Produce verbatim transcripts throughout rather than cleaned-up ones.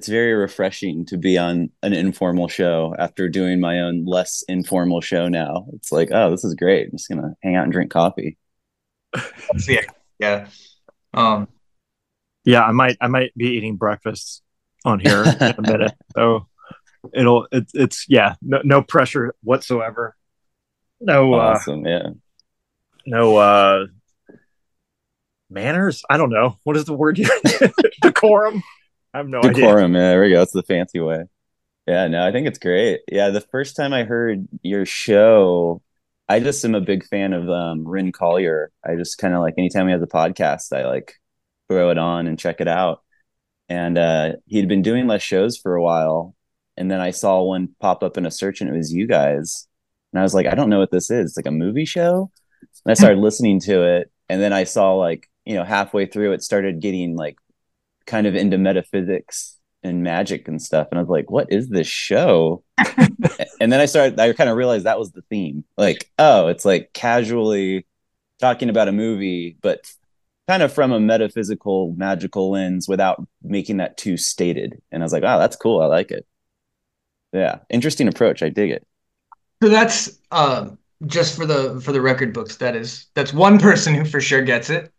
it's very refreshing to be on an informal show after doing my own less informal show now. It's like, oh, this is great. I'm just gonna hang out and drink coffee. Yeah, yeah. Um, Yeah, I might I might be eating breakfast on here in a minute. So it'll it's it's yeah, no, no pressure whatsoever. No uh Awesome. Yeah. no uh manners. I don't know. What is the word here? Decorum. I have no idea. Decorum. Yeah, there we go. That's the fancy way. Yeah, no, I think it's great. Yeah, the first time I heard your show, I just am a big fan of um Rin Collier. I just kind of like anytime he has a podcast, I like throw it on and check it out. And uh he'd been doing less shows for a while, and then I saw one pop up in a search and it was you guys. And I was like, I don't know what this is. It's like a movie show. And I started listening to it, and then I saw like, you know, halfway through it started getting like kind of into metaphysics and magic and stuff. And I was like, what is this show? And then I started, I kind of realized that was the theme. Like, oh, it's like casually talking about a movie, but kind of from a metaphysical, magical lens without making that too stated. And I was like, oh, that's cool. I like it. Yeah. Interesting approach. I dig it. so that's uh, just for the for the record books. That is that's one person who for sure gets it.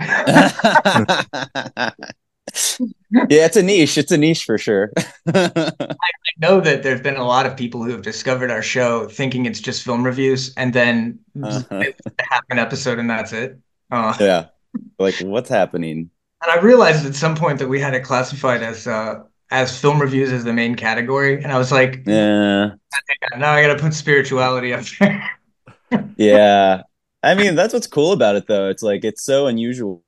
Yeah, it's a niche. It's a niche for sure. Know that there've been a lot of people who have discovered our show thinking it's just film reviews, and then Uh-huh. half an episode, and that's it. Uh, Yeah. Like, what's happening? and I realized at some point that we had it classified as uh, as film reviews as the main category, and I was like, Yeah. now I got to put spirituality up there. Yeah. I mean, that's what's cool about it, though. It's like, it's so unusual.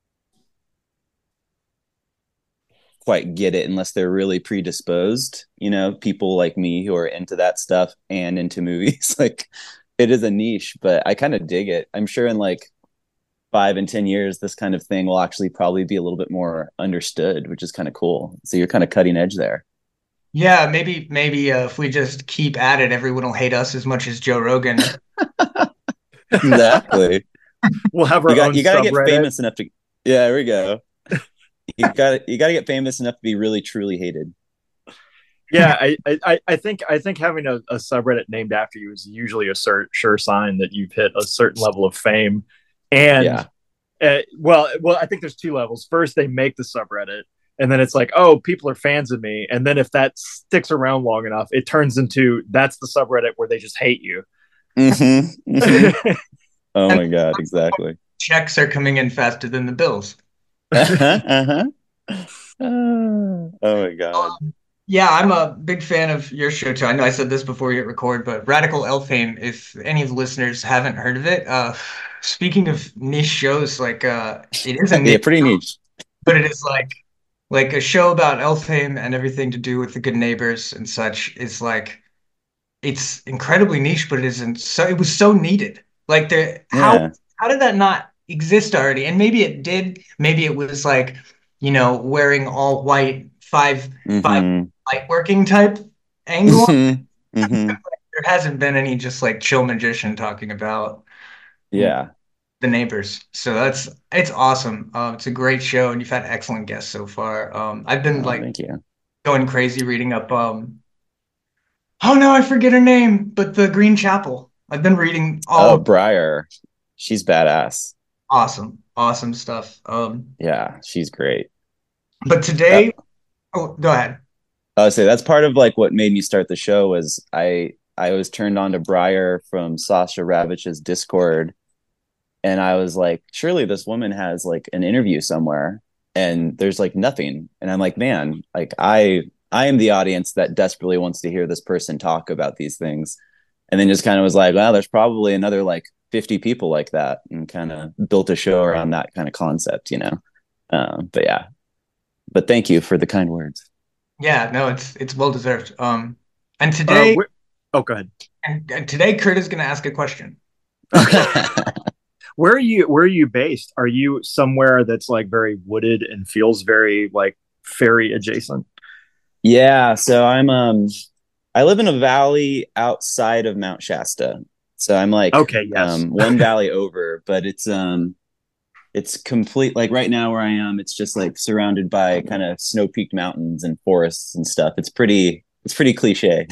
Quite get it unless they're really predisposed. You know, people like me who are into that stuff and into movies. Like, it is a niche, but I kind of dig it. I'm sure in like five and ten years, this kind of thing will actually probably be a little bit more understood, which is kind of cool. So you're kind of cutting edge there. Yeah, maybe maybe uh, if we just keep at it, everyone will hate us as much as Joe Rogan. Exactly. We'll have You our got own you got to get subreddit. famous enough to. Yeah, there we go. You got you got to get famous enough to be really truly hated. Yeah, I, I, I think I think having a, a subreddit named after you is usually a cer- sure sign that you've hit a certain level of fame. And Yeah. uh, well, well, I think there's two levels. First, they make the subreddit, and then it's like, oh, people are fans of me. And then if that sticks around long enough, it turns into that's the subreddit where they just hate you. Mm-hmm. Mm-hmm. Oh And my God, exactly. checks are coming in faster than the bills. Uh-huh, uh-huh. Uh, oh my God. Yeah, I'm a big fan of your show too. I know I said this before we hit record, but Radical Elfhame, if any of the listeners haven't heard of it, uh, speaking of niche shows, like uh, it is a Yeah, niche, pretty niche. but it is like like a show about Elfhame and everything to do with the good neighbors and such is like it's incredibly niche, but it isn't so it was so needed. Like there how Yeah. how did that not exist already? And maybe it did, maybe it was like, you know, wearing all white five five Mm-hmm. light working type angle. Mm-hmm. Mm-hmm. There hasn't been any just like chill magician talking about Yeah. the neighbors. So that's it's awesome. Um, it's a great show, and you've had excellent guests so far. Um, I've been Oh, like thank you. going crazy reading up. Um, oh no, I forget her name, but the Green Chapel. I've been reading Oh, all Briar. She's badass. awesome, awesome stuff. Um, Yeah, she's great. but That today, oh, go ahead. I would say that's part of like what made me start the show was I I was turned on to Briar from Sasha Ravitch's Discord, and I was like, surely this woman has like an interview somewhere, and there's like nothing. And I'm like, man, like I I am the audience that desperately wants to hear this person talk about these things. And then just kind of was like, well, there's probably another like fifty people like that, and kind of built a show around that kind of concept, you know. Um, but yeah, but thank you for the kind words. Yeah, no, it's it's well deserved. Um, and Uh, today, wh- oh, go ahead. and, and today, Kurt is going to ask a question. Okay. Where are you? Where are you based? Are you somewhere that's like very wooded and feels very like fairy adjacent? Yeah, so I'm um I live in a valley outside of Mount Shasta. So I'm like Okay. Yes. um one valley over, but it's um it's complete. Like right now where I am, it's just like surrounded by kind of snow-peaked mountains and forests and stuff. It's pretty. It's pretty cliche.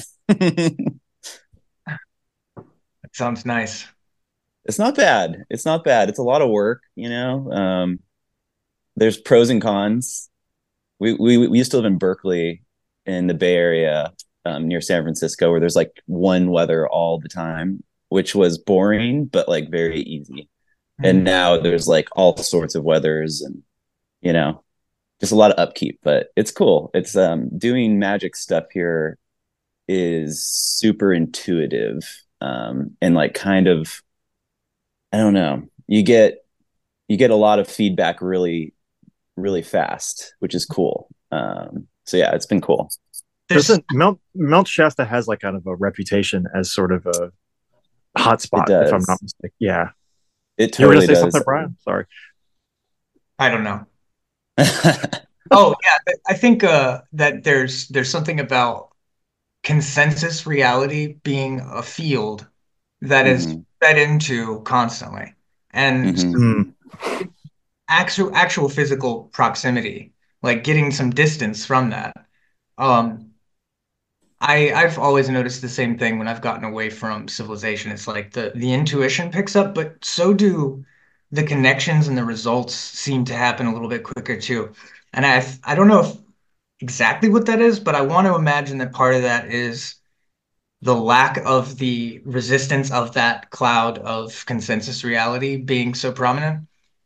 That sounds nice. It's not bad. It's not bad. It's a lot of work, you know. Um, there's pros and cons. We we we used to live in Berkeley, in the Bay Area, um, near San Francisco, where there's like one weather all the time, which was boring but like very easy. And Mm. now there's like all sorts of weathers, and you know, just a lot of upkeep. But it's cool. It's um doing magic stuff here is super intuitive, um, and like kind of, I don't know. You get you get a lot of feedback really really fast, which is cool. Um, so yeah, it's been cool. There's Doesn't Mount Mount Shasta has like kind of a reputation as sort of a hot It spot, if I'm not does. mistaken. Yeah. It You were gonna totally say does. something, Brian? Sorry. I don't know. Oh yeah, I I think uh, that there's there's something about consensus reality being a field that is hmm fed into constantly, and hmm Mm. actual actual physical proximity, like getting some distance from that. Um, I I've always noticed the same thing when I've gotten away from civilization. It's like the the intuition picks up, but so do the connections and the results seem to happen a little bit quicker too. And I I don't know if exactly what that is, but I want to imagine that part of that is the lack of the resistance of that cloud of consensus reality being so prominent,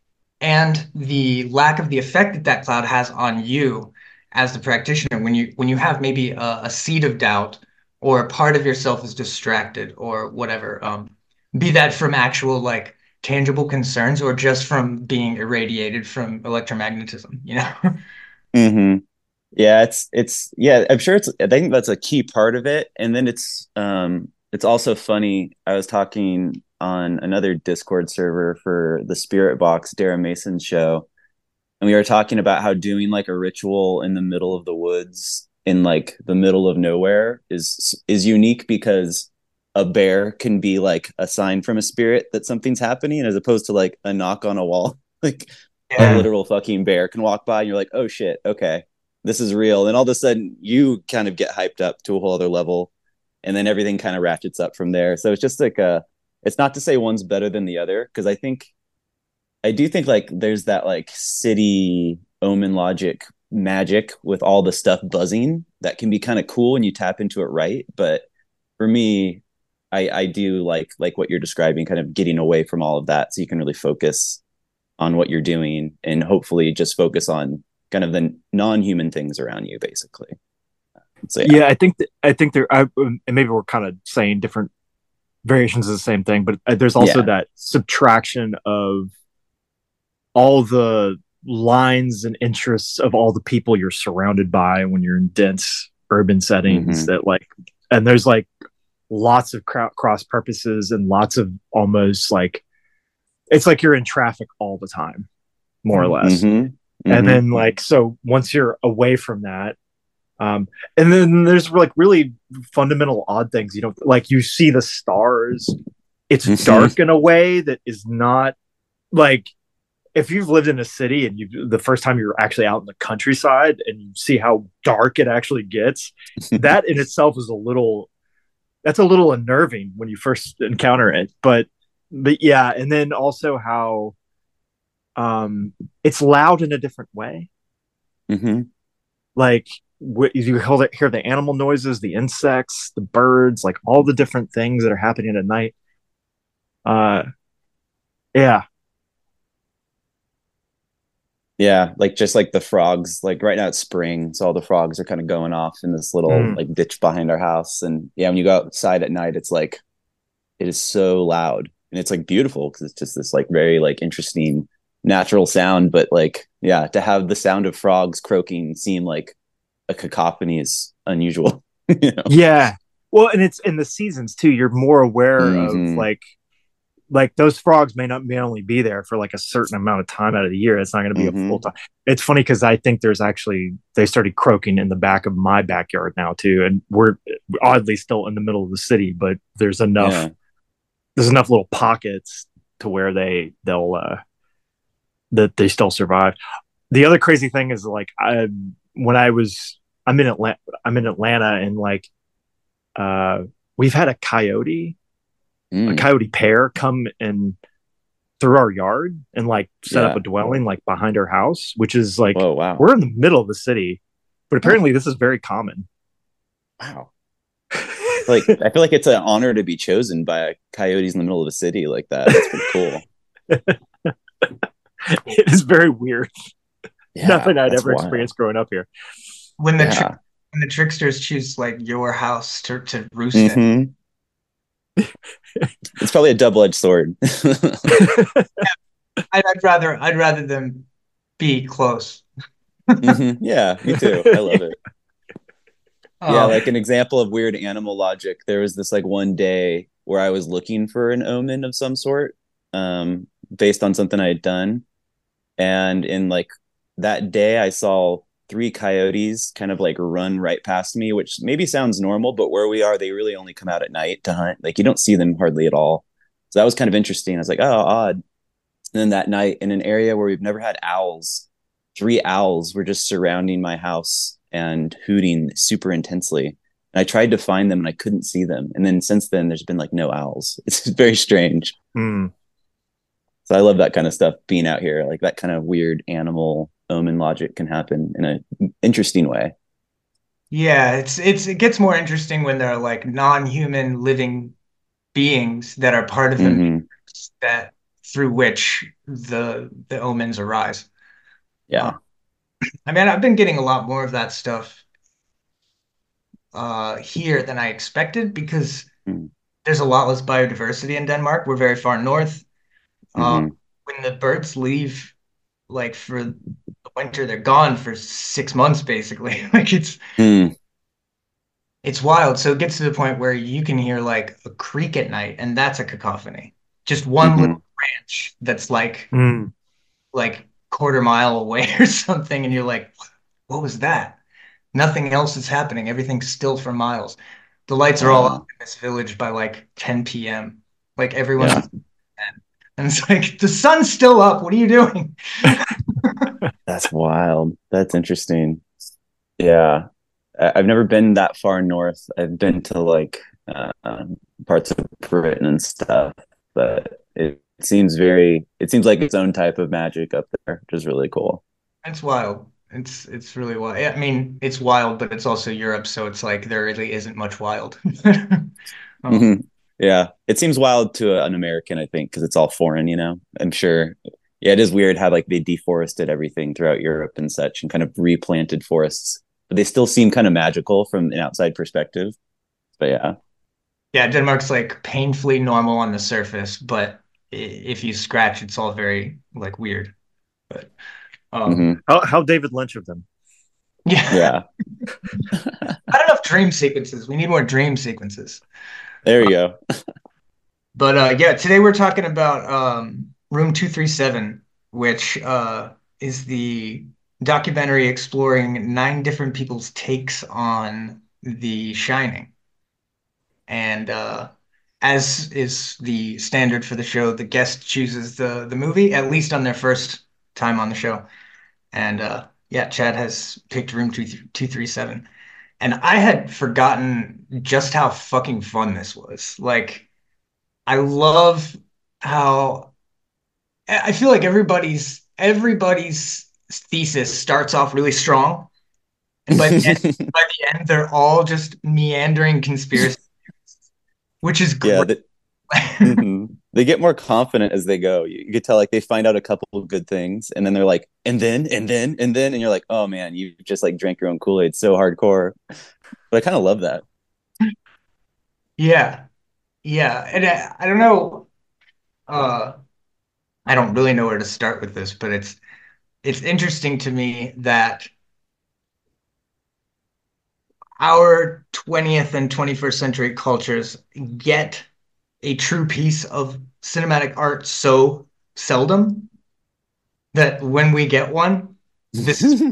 and the lack of the effect that that cloud has on you as the practitioner when you when you have maybe a, a seed of doubt or a part of yourself is distracted or whatever, um, be that from actual like tangible concerns or just from being irradiated from electromagnetism, you know. hmm Yeah, it's it's yeah, I'm sure it's I think that's a key part of it. And then it's um it's also funny. I was talking on another Discord server for the Spirit Box Dara Mason show, and we were talking about how doing like a ritual in the middle of the woods in like the middle of nowhere is is unique because a bear can be like a sign from a spirit that something's happening, as opposed to like a knock on a wall. Like a Yeah. Mm. literal fucking bear can walk by and you're like, oh shit, okay, this is real. And all of a sudden you kind of get hyped up to a whole other level, and then everything kind of ratchets up from there. So it's just like a, it's not to say one's better than the other, because I think I do think like there's that like city omen logic magic with all the stuff buzzing that can be kind of cool when you tap into it right. But for me, I I do like like what you're describing, kind of getting away from all of that so you can really focus on what you're doing and hopefully just focus on kind of the non-human things around you, basically. So yeah. Yeah, I think th- I think there. I, and maybe we're kind of saying different variations of the same thing, but uh, there's also Yeah. that subtraction of all the lines and interests of all the people you're surrounded by when you're in dense urban settings. hmm That like, and there's like lots of cro- cross purposes and lots of almost like it's like you're in traffic all the time, more or Mhm. less. hmm And hmm then like so once you're away from that, um, and then there's like really fundamental odd things. You know, like you see the stars. It's hmm dark in a way that is not like if you've lived in a city and you the first time you're actually out in the countryside and you see how dark it actually gets, that in itself is a little that's a little unnerving when you first encounter it. But but yeah, and then also how um it's loud in a different way. hmm Like you hear the animal noises, the insects, the birds, like all the different things that are happening at night. Uh, yeah. Yeah, like just like the frogs. Like right now it's spring, so all the frogs are kind of going off in this little Mm. like ditch behind our house. And yeah, when you go outside at night, it's like it is so loud, and it's like beautiful because it's just this like very like interesting natural sound. But like yeah, to have the sound of frogs croaking seem like a cacophony is unusual. you know. Yeah. Well, and it's in the seasons too. You're more aware of hmm like like those frogs may not may only be there for like a certain amount of time out of the year. It's not going to be a full hmm time. It's funny because I think there's actually they started croaking in the back of my backyard now too, and we're oddly still in the middle of the city, but there's enough Yeah. there's enough little pockets to where they they'll uh that they still survive. The other crazy thing is like I when I was I'm in Atlanta I'm in Atlanta and like uh we've had a coyote a Mm, coyote pair come and through our yard and like set up yeah. a dwelling like behind our house, which is like Whoa, wow. we're in the middle of the city, but Huh, apparently this is very common. wow. Like I feel like it's an honor to be chosen by coyotes in the middle of the city like that. That's pretty cool. It is very weird. Yeah, Nothing I'd that's ever wild. experienced growing up here. When the tri Yeah. when the tricksters choose like your house to to roost in. Hmm. It's probably a double-edged sword. I'd, I'd rather I'd rather them be close. Hmm. Yeah, me too. I love it. Yeah, Um, like an example of weird animal logic. There was this like one day where I was looking for an omen of some sort, um, based on something I had done. And in like that day, I saw three coyotes kind of like run right past me, which maybe sounds normal, but where we are, they really only come out at night to hunt. Like you don't see them hardly at all. So that was kind of interesting. I was like, oh, odd. And then that night, in an area where we've never had owls, three owls were just surrounding my house and hooting super intensely. And I tried to find them and I couldn't see them. And then since then, there's been like no owls. It's very strange. Mm. So I love that kind of stuff being out here. Like that kind of weird animal omen logic can happen in an interesting way. yeah, it's it's it gets more interesting when there are like non-human living beings that are part of the Hmm. matrix that through which the the omens arise. Uh, Yeah. I mean, I've been getting a lot more of that stuff uh, here than I expected because there's a lot less biodiversity in Denmark. We're very far north. Uh, Mm-hmm. when the birds leave, like for the winter, they're gone for six months basically. Like it's Mm. it's wild. So it gets to the point where you can hear like a creek at night, and that's a cacophony. Just one Mm-hmm. little branch that's like Mm. like quarter mile away or something, and you're like, what was that? Nothing else is happening. Everything's still for miles. The lights are all up Wow. in this village by like ten p m. Like everyone's Yeah. and it's like the sun's still up. What are you doing? That's wild. That's interesting. Yeah. I- I've never been that far north. I've been to like uh, um, parts of Britain and stuff, but it seems very, it seems like its own type of magic up there, which is really cool. It's wild. It's it's really wild. I mean, it's wild, but it's also Europe, so it's like there really isn't much wild. Um, Hmm. Yeah. It seems wild to an American, I think, because it's all foreign, you know? I'm sure. Yeah, it is weird how like they deforested everything throughout Europe and such and kind of replanted forests, but they still seem kind of magical from an outside perspective. But yeah. yeah, Denmark's like painfully normal on the surface, but i- if you scratch, it's all very like weird. But um, Hmm. How, how David Lynch of them. yeah, Yeah. not enough dream sequences. We need more dream sequences. There you go. But uh, yeah, today we're talking about um, Room two thirty-seven, which uh, is the documentary exploring nine different people's takes on The Shining. And uh, as is the standard for the show, the guest chooses the the movie, at least on their first time on the show. And uh, yeah, Chad has picked Room two thirty-seven. And I had forgotten just how fucking fun this was. Like, I love how I feel like everybody's everybody's thesis starts off really strong, and by the end, by the end, they're all just meandering conspiracy, which is Yeah. great. The, hmm They get more confident as they go. You, you could tell like they find out a couple of good things, and then they're like, and then, and then, and then, and you're like, oh man, you just like drank your own Kool-Aid so hardcore. But I kind of love that. Yeah, yeah, and I, I don't know. Uh, I don't really know where to start with this, but it's it's interesting to me that our twentieth and twenty-first century cultures get a true piece of cinematic art so seldom that when we get one, this is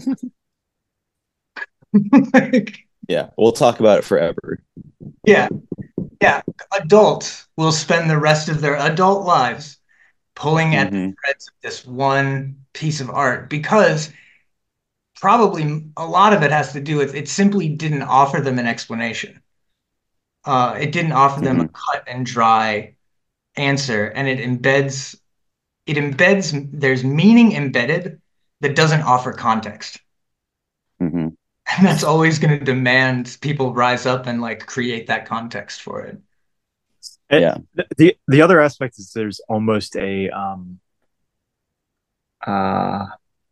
like, Yeah, we'll talk about it forever. yeah, yeah. Adults will spend the rest of their adult lives pulling at Mm-hmm. the threads of this one piece of art, because probably a lot of it has to do with it simply didn't offer them an explanation. Uh, it didn't offer them a Mm-hmm. cut and dry answer, and it embeds it embeds there's meaning embedded that doesn't offer context. Mm-hmm. And that's always going to demand people rise up and like create that context for it. It, Yeah. the the other aspect is there's almost a um uh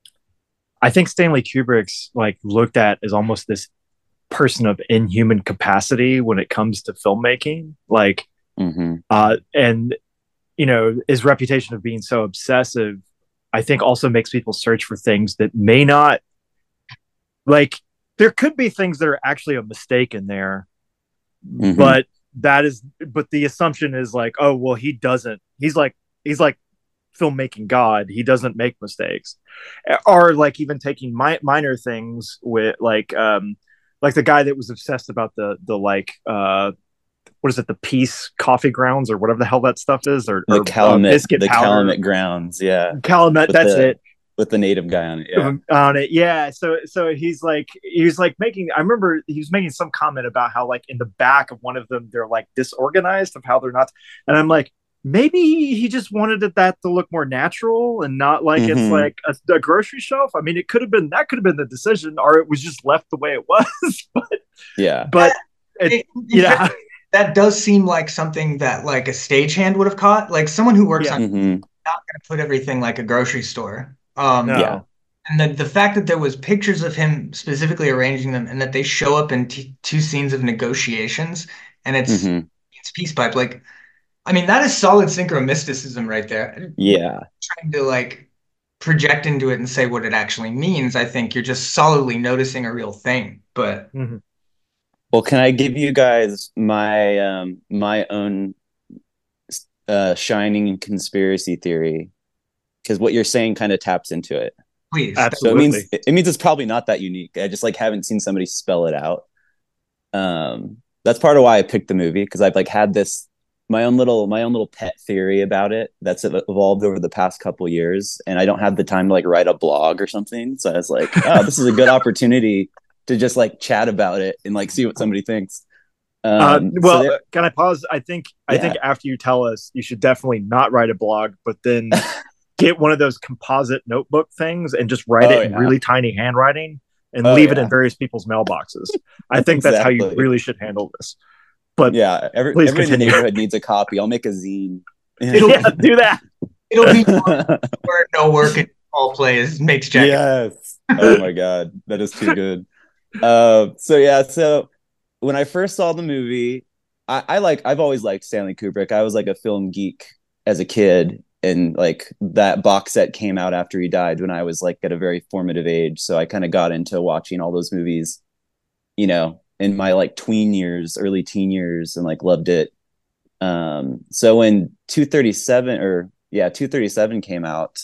I think Stanley Kubrick's like looked at as almost this person of inhuman capacity when it comes to filmmaking. Like Mm-hmm. uh and you know, his reputation of being so obsessive, I think also makes people search for things that may not, like, there could be things that are actually a mistake in there, Mm-hmm. but that is, but the assumption is like, oh, well, he doesn't, he's like, he's like filmmaking God. He doesn't make mistakes. Or like even taking mi- minor things with like, um, like the guy that was obsessed about the, the like, uh, what is it, the Peace coffee grounds or whatever the hell that stuff is, or, The or uh, Calumet, biscuit the powder. Calumet grounds, yeah, Calumet, with that's the it. with the native guy on it, yeah. On it, yeah. So, so he's like, he was like making. I remember he was making some comment about how, like, in the back of one of them, they're like disorganized of how they're not. And I'm like, maybe he just wanted it, that to look more natural and not like it's Mm-hmm. like a, a grocery shelf. I mean, it could have been that could have been the decision, or it was just left the way it was. but, Yeah. but it, It- yeah, that does seem like something that like a stagehand would have caught. Like someone who works Yeah. on Mm-hmm. not going to put everything like a grocery store. Um, no, Yeah. And the, the fact that there was pictures of him specifically arranging them, and that they show up in t- two scenes of negotiations, and it's Mm-hmm. it's peace pipe. Like, I mean, that is solid synchromysticism right there. Yeah. Trying to like project into it and say what it actually means, I think you're just solidly noticing a real thing. But mm-hmm. Well, can I give you guys my um my own uh shining conspiracy theory? Because what you're saying kind of taps into it. please, So it means Absolutely. it means it's probably not that unique. I just like haven't seen somebody spell it out. Um, that's part of why I picked the movie, because I've like had this my own little my own little pet theory about it that's evolved over the past couple years, and I don't have the time to like write a blog or something. So I was like, oh, this is a good opportunity to just like chat about it and like see what somebody thinks. Um, Uh, so well, there- can I pause? I think I Yeah. think after you tell us, you should definitely not write a blog, but then get one of those composite notebook things and just write Oh, it in yeah. really tiny handwriting and Oh, leave it yeah. in various people's mailboxes. I think that's how you Exactly. really should handle this. But yeah, every, please everybody in the continue. neighborhood needs a copy. I'll make a zine. It'll- yeah, do that. it'll be where no work and all play is makes Jack. Yes. Oh my god, that is too good. Uh, so yeah, so when I first saw the movie, I, I like I've always liked Stanley Kubrick. I was like a film geek as a kid, and like that box set came out after he died when I was like at a very formative age. So I kind of got into watching all those movies, you know, in my like tween years, early teen years, and like loved it. Um, so when two thirty-seven or yeah, two thirty-seven came out,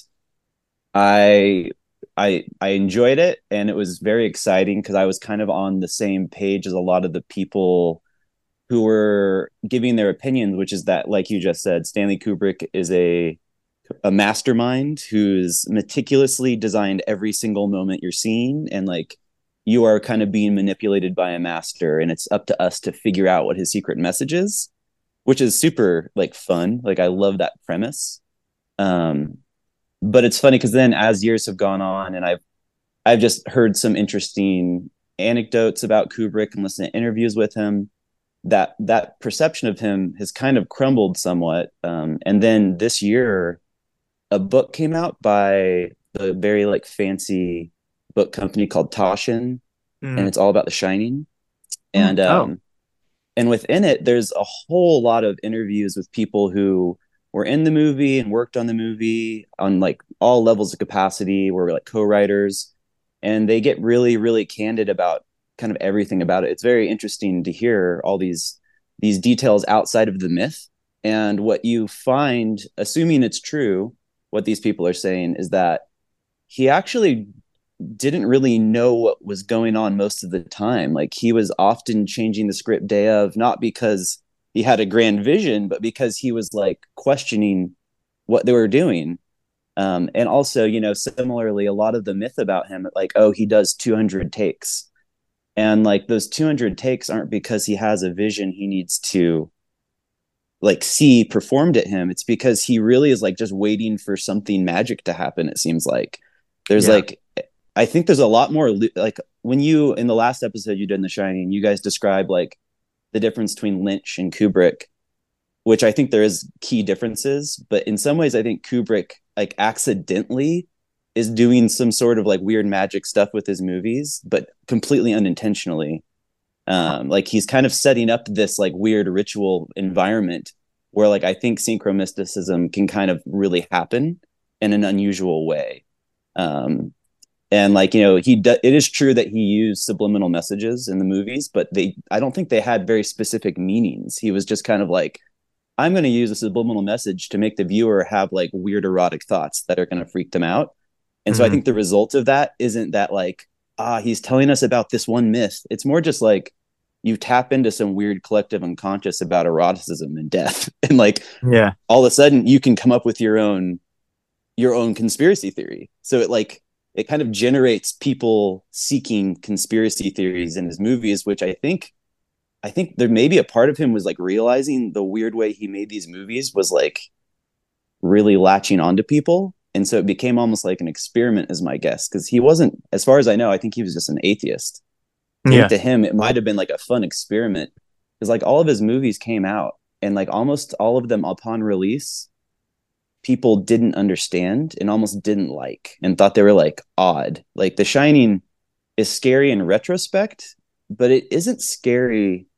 I I I enjoyed it, and it was very exciting because I was kind of on the same page as a lot of the people who were giving their opinions, which is that, like you just said, Stanley Kubrick is a a mastermind who's meticulously designed every single moment you're seeing, and like you are kind of being manipulated by a master, and it's up to us to figure out what his secret message is, which is super like fun. Like I love that premise. Um, but it's funny because then as years have gone on, and I've I've just heard some interesting anecdotes about Kubrick and listened to interviews with him, that that perception of him has kind of crumbled somewhat. Um, and then this year, a book came out by the very like fancy book company called Taschen, Mm. and it's all about The Shining. And Oh. um, and within it, there's a whole lot of interviews with people who were in the movie and worked on the movie on like all levels of capacity, were like co-writers, and they get really, really candid about kind of everything about it. It's very interesting to hear all these these details outside of the myth. And what you find, assuming it's true, what these people are saying is that he actually didn't really know what was going on most of the time. Like he was often changing the script day of, not because he had a grand vision, but because he was like questioning what they were doing. Um, and also, you know, similarly, a lot of the myth about him, like, oh, he does two hundred takes. And like those two hundred takes aren't because he has a vision he needs to like see performed at him. It's because he really is like just waiting for something magic to happen. It seems like there's Yeah. like, I think there's a lot more like when you, in the last episode you did in The Shining, you guys describe like the difference between Lynch and Kubrick, which I think there is key differences, but in some ways I think Kubrick like accidentally is doing some sort of like weird magic stuff with his movies, but completely unintentionally. Um, like he's kind of setting up this like weird ritual environment where like I think synchromysticism can kind of really happen in an unusual way. Um, and like, you know, he do- it is true that he used subliminal messages in the movies, but they I don't think they had very specific meanings. He was just kind of like, I'm going to use a subliminal message to make the viewer have like weird erotic thoughts that are going to freak them out. And mm-hmm. so I think the result of that isn't that like, ah, he's telling us about this one myth. It's more just like you tap into some weird collective unconscious about eroticism and death. And like, yeah, all of a sudden you can come up with your own, your own conspiracy theory. So it like, it kind of generates people seeking conspiracy theories in his movies, which I think, I think there maybe a part of him was like realizing the weird way he made these movies was like really latching onto people. And so it became almost like an experiment, is my guess. Cause he wasn't, as far as I know, I think he was just an atheist. I yeah. think to him, it might've been like a fun experiment. Cause like all of his movies came out and like almost all of them upon release, people didn't understand and almost didn't like, and thought they were like odd. Like The Shining is scary in retrospect, but it isn't scary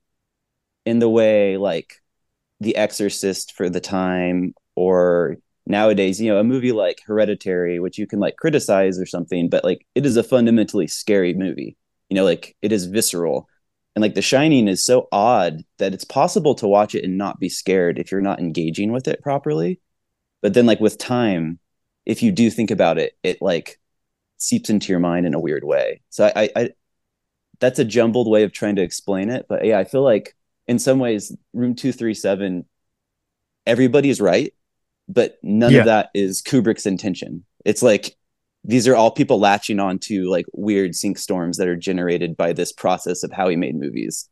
in the way like The Exorcist for the time, or nowadays, you know, a movie like Hereditary, which you can like criticize or something, but like it is a fundamentally scary movie. You know, like it is visceral. And like The Shining is so odd that it's possible to watch it and not be scared if you're not engaging with it properly. But then like with time, if you do think about it, it like seeps into your mind in a weird way. So I, I, that's a jumbled way of trying to explain it. But yeah, I feel like in some ways, Room two thirty-seven, everybody's right, but none Yeah. of that is Kubrick's intention. It's like, these are all people latching on to like weird sync storms that are generated by this process of how he made movies.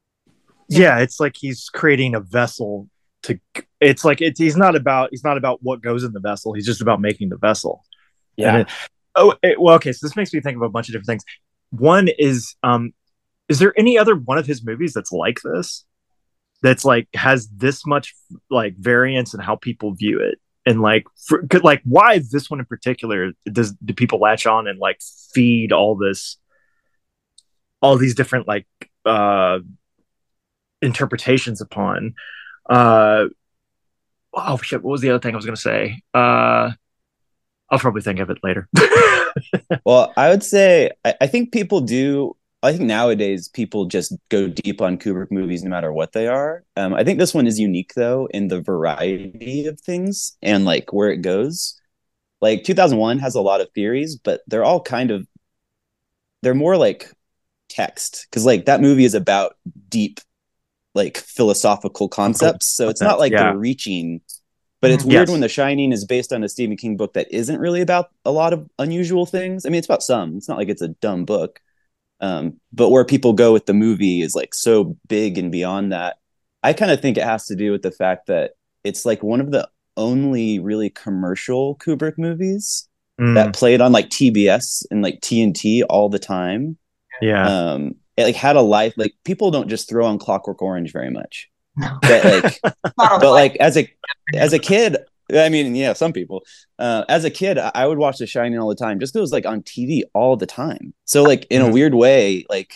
Yeah, it's like he's creating a vessel to, it's like, it's, he's not about, he's not about what goes in the vessel. He's just about making the vessel. Yeah. And it, oh, it, well, okay. So this makes me think of a bunch of different things. One is, um, is there any other one of his movies that's like this? That's like, has this much like variance in how people view it? And like, for, could, like, why this one in particular does do people latch on and like feed all this, all these different like uh, interpretations upon? Uh, oh shit! What was the other thing I was going to say? Uh, I'll probably think of it later. Well, I would say I, I think people do. I think nowadays people just go deep on Kubrick movies no matter what they are. Um, I think this one is unique though in the variety of things and like where it goes. Like two thousand one has a lot of theories, but they're all kind of, they're more like text, because like that movie is about deep like philosophical concepts. So it's not like yeah. they're reaching, but it's weird yes. when The Shining is based on a Stephen King book that isn't really about a lot of unusual things. I mean, it's about some. It's not like it's a dumb book. Um, but where people go with the movie is like so big and beyond that. I kind of think it has to do with the fact that it's like one of the only really commercial Kubrick movies mm. that played on like T B S and like T N T all the time. Yeah. Um, it like had a life. Like people don't just throw on Clockwork Orange very much. No. But like, but like as a as a kid, I mean, yeah, some people. Uh, as a kid, I would watch The Shining all the time, just because it was like on T V all the time. So, like in mm-hmm. a weird way, like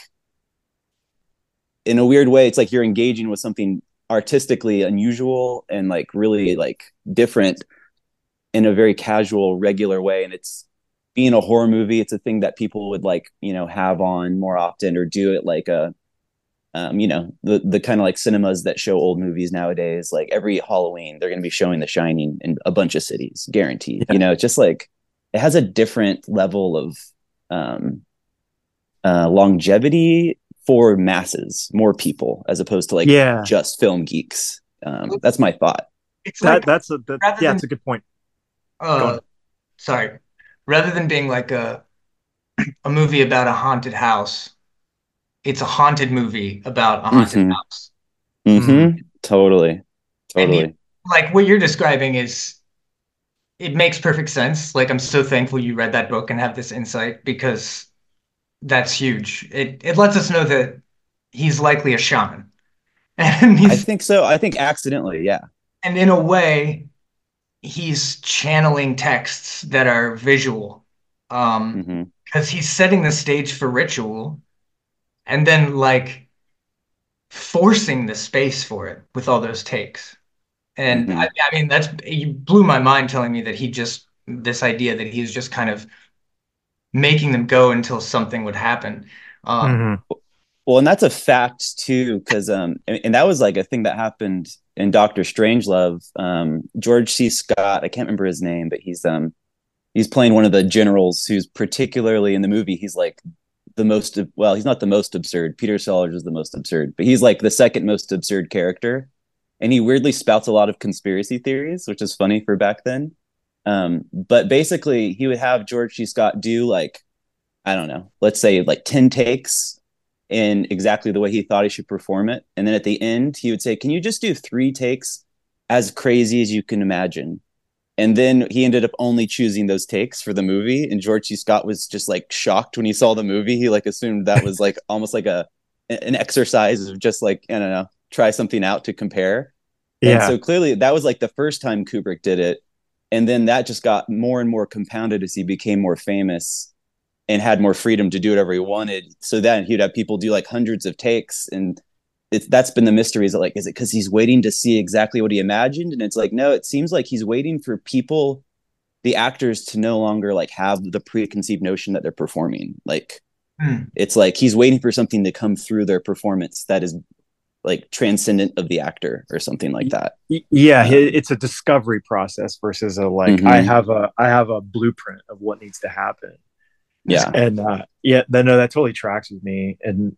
in a weird way, it's like you're engaging with something artistically unusual and like really like different in a very casual, regular way. And it's being a horror movie. It's a thing that people would like, you know, have on more often or do it like a. Um, you know, the the kind of like cinemas that show old movies nowadays, like every Halloween, they're going to be showing The Shining in a bunch of cities, guaranteed. Yeah. You know, it's just like, it has a different level of um, uh, longevity for masses, more people, as opposed to like yeah. just film geeks. Um, that's my thought. it's that like that's a that, rather yeah, than it's a good point. Go uh on. sorry, rather than being like a a movie about a haunted house, it's a haunted movie about a haunted Mm-hmm. house. Mm. Mm-hmm. Totally. And you, Totally. like what you're describing is it makes perfect sense. Like I'm so thankful you read that book and have this insight because that's huge. It it lets us know that he's likely a shaman. And I he's think so. I think accidentally, yeah. and in a way he's channeling texts that are visual. Um Mm-hmm. because he's setting the stage for ritual and then like forcing the space for it with all those takes. And I, Mm-hmm. I mean, that's you blew my mind telling me that he just this idea that he's just kind of making them go until something would happen. Um, Hmm. Well, and that's a fact too, because um, and, and that was like a thing that happened in Doctor Strangelove. Um, George C. Scott, I can't remember his name, but he's um he's playing one of the generals who's particularly in the movie. He's like the most well, he's not the most absurd. Peter Sellers is the most absurd, but he's like the second most absurd character, and he weirdly spouts a lot of conspiracy theories, which is funny for back then. Um, but basically, he would have George C. Scott do like I don't know, let's say like ten takes in exactly the way he thought he should perform it. And then at the end, he would say, can you just do three takes as crazy as you can imagine? And then he ended up only choosing those takes for the movie. And George C. Scott was just like shocked when he saw the movie. He like assumed that was like almost like a an exercise of just like, I don't know, try something out to compare. And Yeah. so clearly that was like the first time Kubrick did it. And then that just got more and more compounded as he became more famous and had more freedom to do whatever he wanted. So then he'd have people do like hundreds of takes, and it's that's been the mystery. Is it like, is it because he's waiting to see exactly what he imagined? And it's like, no, it seems like he's waiting for people, the actors, to no longer like have the preconceived notion that they're performing. Like hmm. it's like he's waiting for something to come through their performance that is like transcendent of the actor or something like that. Yeah, Um, it's a discovery process versus a like I mm-hmm. have a I have a blueprint of what needs to happen. Yeah. And uh yeah, no, no, that totally tracks with me. And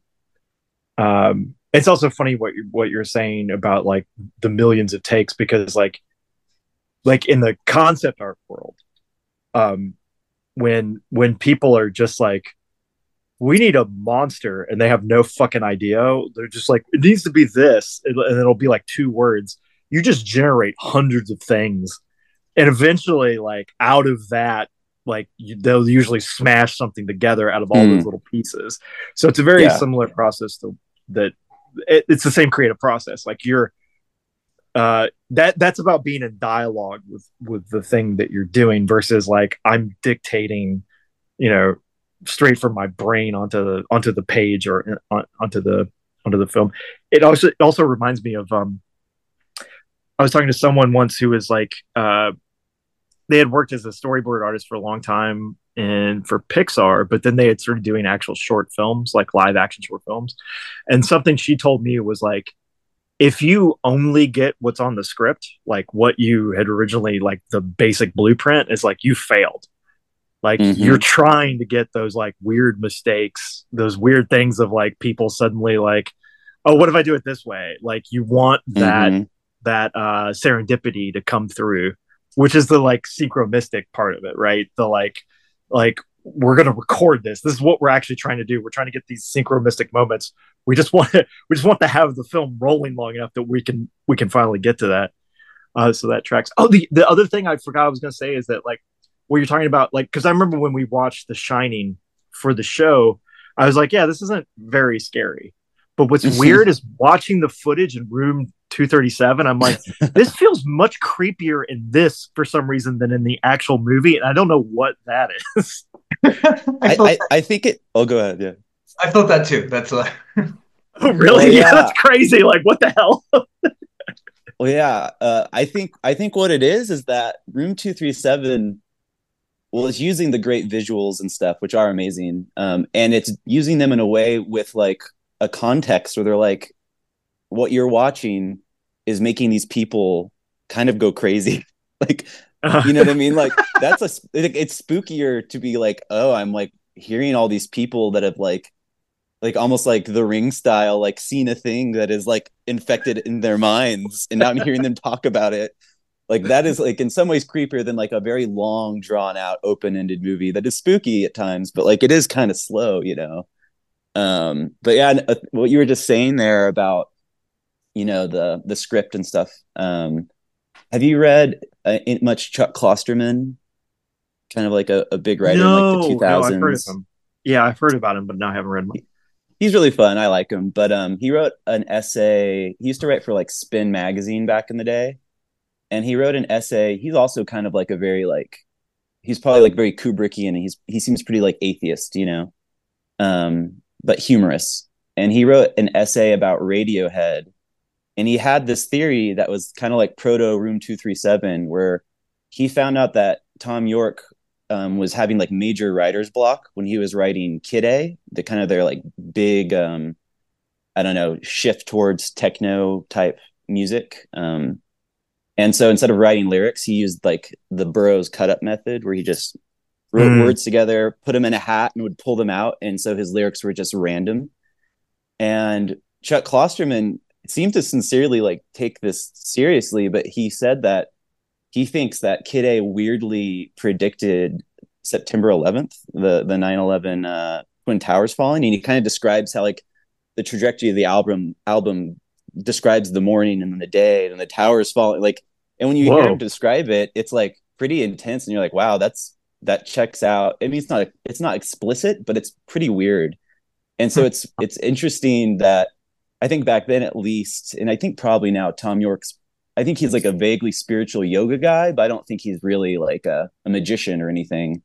um it's also funny what you what you're saying about like the millions of takes because like like in the concept art world, um when when people are just like we need a monster and they have no fucking idea. They're just like, it needs to be this. And it'll be like two words. You just generate hundreds of things. And eventually, like out of that, like you, they'll usually smash something together out of all those Mm, little pieces. So it's a very yeah. similar process to that. It, it's the same creative process. Like you're, uh, that that's about being in dialogue with with the thing that you're doing versus like I'm dictating, you know, straight from my brain onto the onto the page or on, onto the onto the film. It also it also reminds me of um I was talking to someone once who was like uh they had worked as a storyboard artist for a long time and for Pixar, but then they had started doing actual short films, like live action short films. And something she told me was like, if you only get what's on the script, like what you had originally, like the basic blueprint, is like you failed. Like you're Mm-hmm. trying to get those like weird mistakes, those weird things of like people suddenly like, oh, what if I do it this way? Like you want that Mm-hmm. that uh serendipity to come through, which is the like synchromistic part of it, right? The like like we're gonna record this. This is what we're actually trying to do. We're trying to get these synchromistic moments. We just want to we just want to have the film rolling long enough that we can we can finally get to that. Uh, so that tracks. Oh, the the other thing I forgot I was gonna say is that like what you're talking about, like, because I remember when we watched The Shining for the show, I was like, yeah, this isn't very scary. But what's weird is watching the footage in room two thirty-seven. I'm like, this feels much creepier in this for some reason than in the actual movie. And I don't know what that is. I I, felt I I think it. Oh, go ahead. Yeah. I felt that too. That's uh, Oh, Well, really? Yeah, yeah. that's crazy. Like, what the hell? Well, yeah. Uh, I think I think what it is is that Room Two Three Seven, well, it's using the great visuals and stuff, which are amazing, um, and it's using them in a way with like a context where they're like, what you're watching is making these people kind of go crazy, like, Uh, you know what I mean? Like that's a it's spookier to be like, oh, I'm like hearing all these people that have like like almost like the Ring style, like seen a thing that is like infected in their minds, and now I'm hearing them talk about it. Like that is like in some ways creepier than like a very long, drawn out, open ended movie that is spooky at times, but like it is kind of slow, you know. Um, but yeah, uh, what you were just saying there about you know the the script and stuff. Um, have you read uh, much Chuck Klosterman? Kind of like a, a big writer in like the No, no, I've heard of two thousands. him. Yeah, I've heard about him, but no, I haven't read him. He's really fun. I like him. But um, he wrote an essay. He used to write for like Spin magazine back in the day, and he wrote an essay. He's also kind of like a very like he's probably like very Kubrickian. And he's he seems pretty like atheist, you know, um, but humorous. And he wrote an essay about Radiohead, and he had this theory that was kind of like proto Room two thirty-seven, where he found out that Tom York um, was having like major writer's block when he was writing Kid A, the kind of their like big, um, I don't know, shift towards techno type music. Um, and so instead of writing lyrics, he used like the Burroughs cut up method where he just wrote mm. words together, put them in a hat and would pull them out. And so his lyrics were just random. And Chuck Klosterman seemed to sincerely like take this seriously, but he said that he thinks that Kid A weirdly predicted September eleventh, the the nine eleven uh, Twin Towers falling, and he kind of describes how like the trajectory of the album album describes the morning and then the day and the towers falling. Like, and when you Whoa. hear him describe it, it's like pretty intense, and you're like, wow, that's that checks out. I mean, it's not it's not explicit, but it's pretty weird. And so it's it's interesting that I think back then at least, and I think probably now Tom York's, I think he's like a vaguely spiritual yoga guy, but I don't think he's really like a, a magician or anything.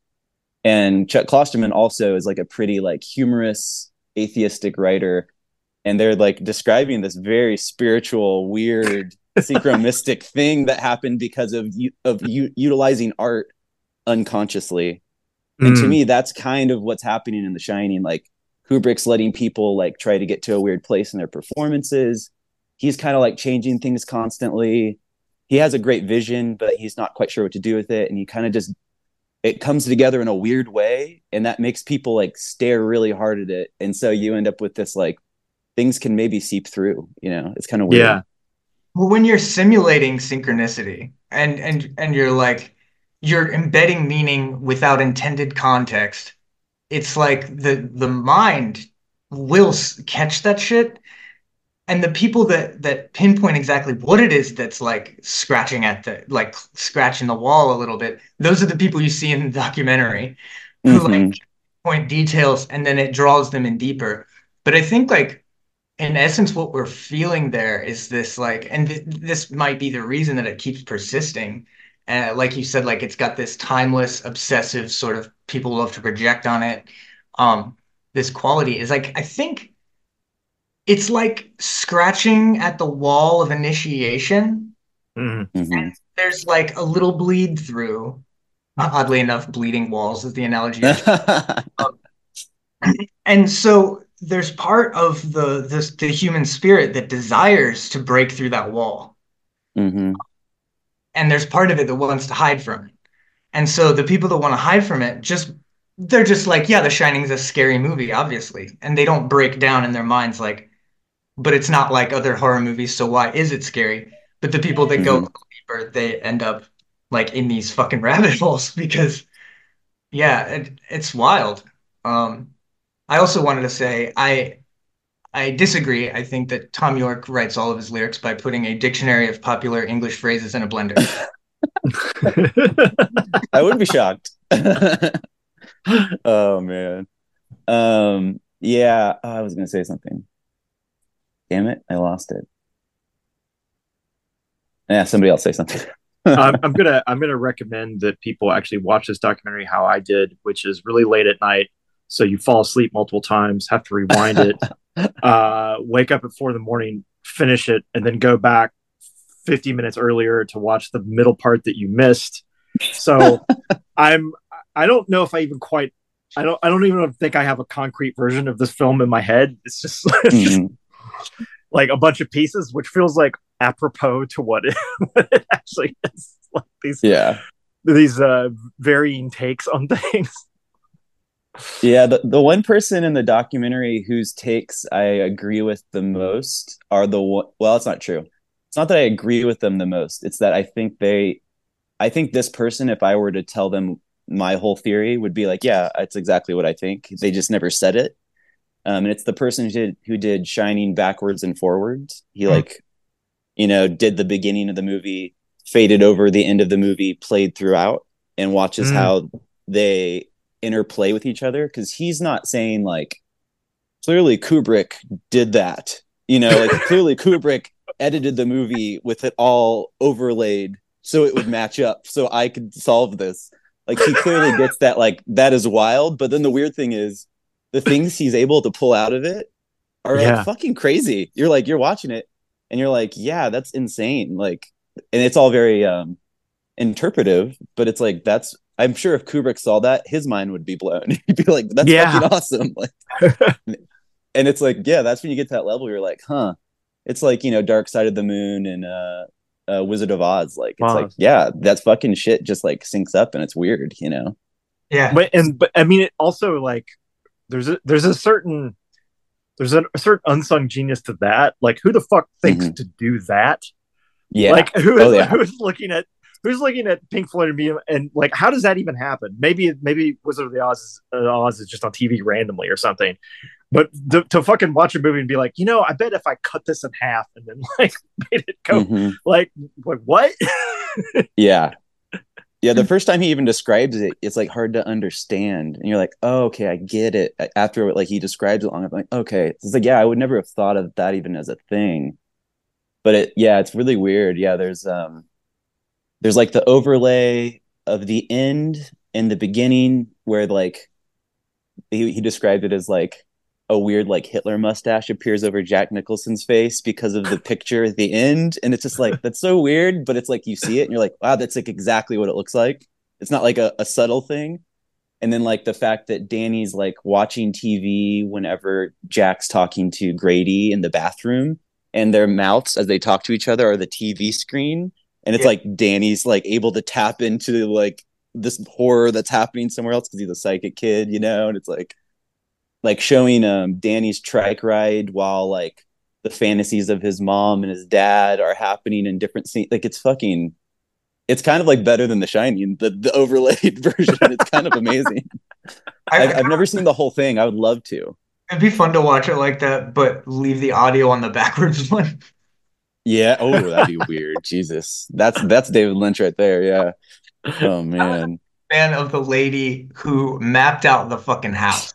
And Chuck Klosterman also is like a pretty like humorous atheistic writer. And they're like describing this very spiritual, weird, synchromystic thing that happened because of of u- utilizing art unconsciously. And mm. to me, that's kind of what's happening in The Shining. Like Kubrick's letting people like try to get to a weird place in their performances. He's kind of like changing things constantly. He has a great vision, but he's not quite sure what to do with it. And he kind of just, it comes together in a weird way. And that makes people like stare really hard at it. And so you end up with this, like, things can maybe seep through, you know, it's kind of weird. Yeah. Well, when you're simulating synchronicity and, and, and you're like, you're embedding meaning without intended context, it's like the, the mind will catch that shit. And the people that that pinpoint exactly what it is that's like scratching at the like scratching the wall a little bit, those are the people you see in the documentary who mm-hmm. like point details and then it draws them in deeper. But I think like in essence what we're feeling there is this like, and th- this might be the reason that it keeps persisting. Uh, like you said, like it's got this timeless, obsessive sort of people love to project on it. Um, this quality is like, I think it's like scratching at the wall of initiation. Mm-hmm. And there's like a little bleed through. Oddly enough, bleeding walls is the analogy. um, and so there's part of the, the the human spirit that desires to break through that wall. Mm-hmm. And there's part of it that wants to hide from it. And so the people that want to hide from it just they're just like, yeah, The Shining is a scary movie, obviously. And they don't break down in their minds like, but it's not like other horror movies, so why is it scary? But the people that mm-hmm. go deeper, they end up like in these fucking rabbit holes because, yeah, it, it's wild. Um, I also wanted to say I I disagree. I think that Tom York writes all of his lyrics by putting a dictionary of popular English phrases in a blender. I wouldn't be shocked. Oh man, um, yeah, I was gonna say something. Damn it, I lost it. Yeah, somebody else say something. um, I'm gonna I'm gonna recommend that people actually watch this documentary how I did, which is really late at night. So you fall asleep multiple times, have to rewind it, uh, wake up at four in the morning, finish it, and then go back fifty minutes earlier to watch the middle part that you missed. So I'm I don't know if I even quite I don't I don't even think I have a concrete version of this film in my head. It's just, it's mm-hmm. just like a bunch of pieces, which feels like apropos to what it, what it actually is. Like these, yeah, these uh, varying takes on things. Yeah, the, the one person in the documentary whose takes I agree with the most are the well, it's not true. it's not that I agree with them the most. It's that I think they, I think this person, if I were to tell them my whole theory, would be like, yeah, that's exactly what I think. They just never said it. Um, and it's the person who did who did Shining backwards and forwards. He Mm. like, you know, did the beginning of the movie, faded over the end of the movie, played throughout, and watches Mm. how they interplay with each other. Because he's not saying like, clearly Kubrick did that. You know, like clearly Kubrick edited the movie with it all overlaid so it would match up so I could solve this. Like he clearly gets that like that is wild, but then the weird thing is the things he's able to pull out of it are like Yeah. fucking crazy. You're like you're watching it and you're like, yeah, that's insane. Like and it's all very um interpretive, but it's like that's I'm sure if Kubrick saw that, his mind would be blown. He'd be like, that's Yeah. fucking awesome. Like and it's like, yeah, that's when you get to that level. You're like, huh. It's like, you know, Dark Side of the Moon and uh, uh Wizard of Oz. Like, it's like, Oz. yeah, that's fucking shit just like syncs up and it's weird, you know? Yeah. But and but I mean, it also like there's a there's a certain there's a, a certain unsung genius to that. Like, who the fuck thinks Mhm. to do that? Yeah. Like, who is Oh, yeah. who's looking at who's looking at Pink Floyd and me and like, how does that even happen? Maybe maybe Wizard of the Oz is, uh, Oz is just on T V randomly or something. But to, to fucking watch a movie and be like, you know, I bet if I cut this in half and then like made it go Mhm. like like what? Yeah. Yeah. The first time he even describes it, it's like hard to understand. And you're like, oh, okay, I get it. After like he describes it long, I'm like, okay. It's like, yeah, I would never have thought of that even as a thing. But it, yeah, it's really weird. Yeah. There's, um, there's like the overlay of the end and the beginning where like he, he described it as like a weird like Hitler mustache appears over Jack Nicholson's face because of the picture at the end. And it's just like, that's so weird, but it's like you see it and you're like, wow, that's like exactly what it looks like. It's not like a, a subtle thing. And then like the fact that Danny's like watching T V whenever Jack's talking to Grady in the bathroom and their mouths as they talk to each other are the T V screen. And it's Yeah. like Danny's like able to tap into like this horror that's happening somewhere else because he's a psychic kid, you know? And it's like, like showing um Danny's trike ride while like the fantasies of his mom and his dad are happening in different scenes. Like it's fucking it's kind of like better than The Shining, the, the overlaid version. It's kind of amazing. I, I've, I've never seen the whole thing. I would love to. it'd be fun to watch it like that, but leave the audio on the backwards one. Yeah. Oh, that'd be weird. Jesus. That's that's David Lynch right there. Yeah. Oh man. Fan of the lady who mapped out the fucking house.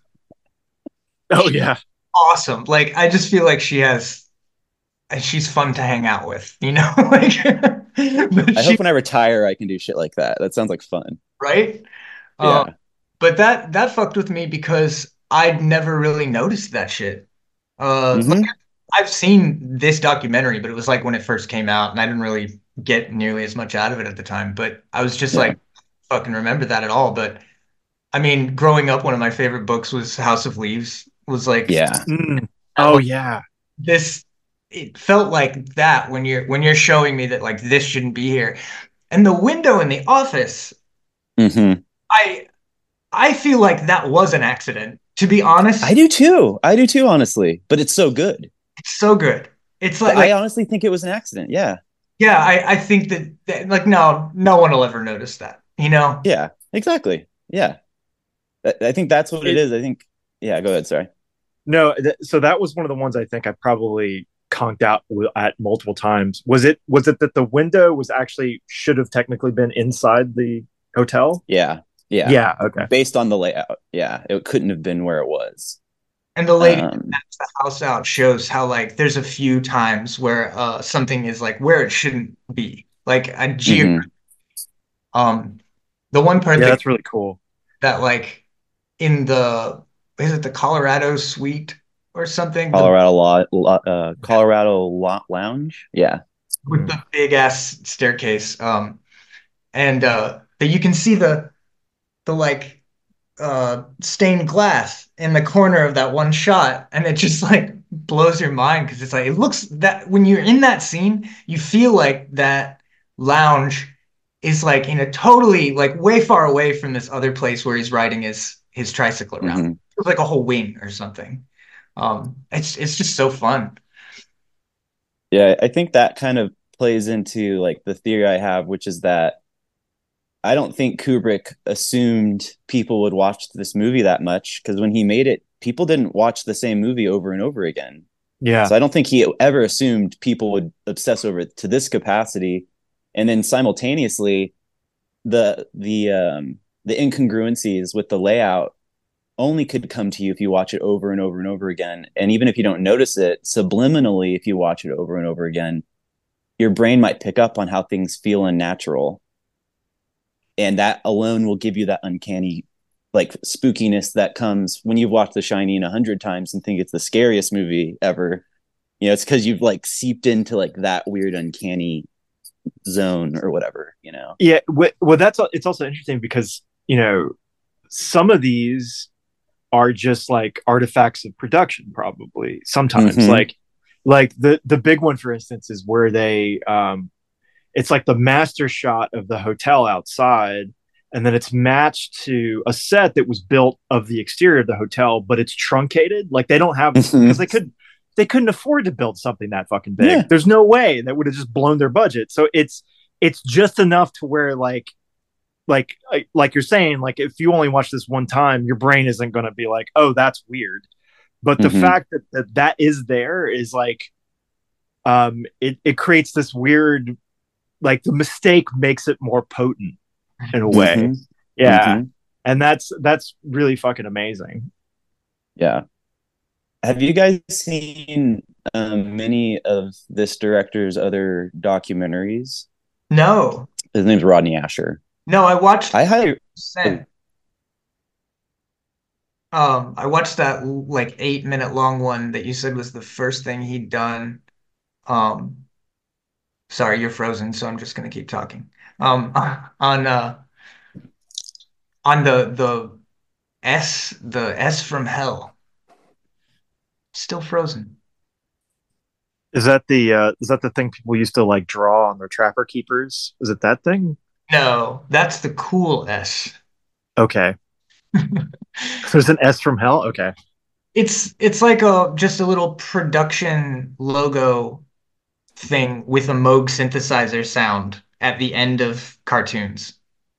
Oh yeah. Awesome. Like I just feel like she has she's fun to hang out with, you know? Like but I she hope when I retire I can do shit like that. That sounds like fun. right? Um, Yeah. but that that fucked with me because I'd never really noticed that shit. Uh, like Mm-hmm. I've seen this documentary, but it was like when it first came out, and I didn't really get nearly as much out of it at the time. But I was just Yeah. like, fucking remember that at all. But I mean, growing up, one of my favorite books was House of Leaves. Was like, Yeah. Mm. Oh yeah. this. It felt like that when you're when you're showing me that like this shouldn't be here, and the window in the office. Mm-hmm. I I feel like that was an accident. To be honest, I do too. I do too, honestly. But it's so good. it's so good. It's like, I like honestly think it was an accident. Yeah. yeah, I, I think that, that like no, no one will ever notice that, you know? Yeah. Exactly. Yeah. I, I think that's what it It, is. I think. Yeah. Go ahead. Sorry. no, th- so that was one of the ones I think I probably conked out w- at multiple times. Was it was it that the window was actually should have technically been inside the hotel? Yeah. Yeah. Yeah. Okay. Based on the layout. Yeah. It couldn't have been where it was. And the lady that Um. maps the house out shows how like there's a few times where uh something is like where it shouldn't be. Like a geo Mhm. um the one part Yeah, that that's really cool. that like in the is it the Colorado suite or something? The Colorado law. Uh. Colorado Lo- Lounge. Yeah. with the big ass staircase. Um and uh that you can see the the like uh stained glass in the corner of that one shot, and it just like blows your mind because it's like it looks that when you're in that scene you feel like that lounge is like in a totally like way far away from this other place where he's riding his his tricycle around. Mhm. It's like a whole wing or something. Um it's it's just so fun. Yeah. I think that kind of plays into like the theory I have, which is that I don't think Kubrick assumed people would watch this movie that much, because when he made it, people didn't watch the same movie over and over again. Yeah. So I don't think he ever assumed people would obsess over it to this capacity. And then simultaneously, the the um, the incongruencies with the layout only could come to you if you watch it over and over and over again. And even if you don't notice it, subliminally, if you watch it over and over again, your brain might pick up on how things feel unnatural. And that alone will give you that uncanny, like, spookiness that comes when you've watched The Shining a hundred times and think it's the scariest movie ever. You know, it's because you've like seeped into like that weird, uncanny zone or whatever, you know? Yeah. Well, that's, it's also interesting because, you know, some of these are just like artifacts of production, probably sometimes. Mm-hmm. Like, like the, the big one, for instance, is where they, um, it's like the master shot of the hotel outside, and then it's matched to a set that was built of the exterior of the hotel, but it's truncated. Like they don't have, because mm-hmm. they could they couldn't afford to build something that fucking big. Yeah. There's no way that would have just blown their budget. So it's it's just enough to where like like like you're saying, like if you only watch this one time, your brain isn't going to be like, oh, that's weird. But the mm-hmm. fact that, that that is there is like, um, it it creates this weird, like the mistake makes it more potent in a way. Mm-hmm. Yeah. Mm-hmm. And that's, that's really fucking amazing. Yeah. Have you guys seen um, many of this director's other documentaries? No. His name's Rodney Asher. No, I watched. I highly. Um, I watched that like eight minute long one that you said was the first thing he'd done. Um, sorry, you're frozen, so I'm just gonna keep talking. Um, on uh, on the the S the S from Hell. Still frozen. Is that the uh, is that the thing people used to like draw on their trapper keepers? Is it that thing? No, that's the cool S. Okay. There's an S from Hell? Okay. It's it's like a just a little production logo thing with a Moog synthesizer sound at the end of cartoons.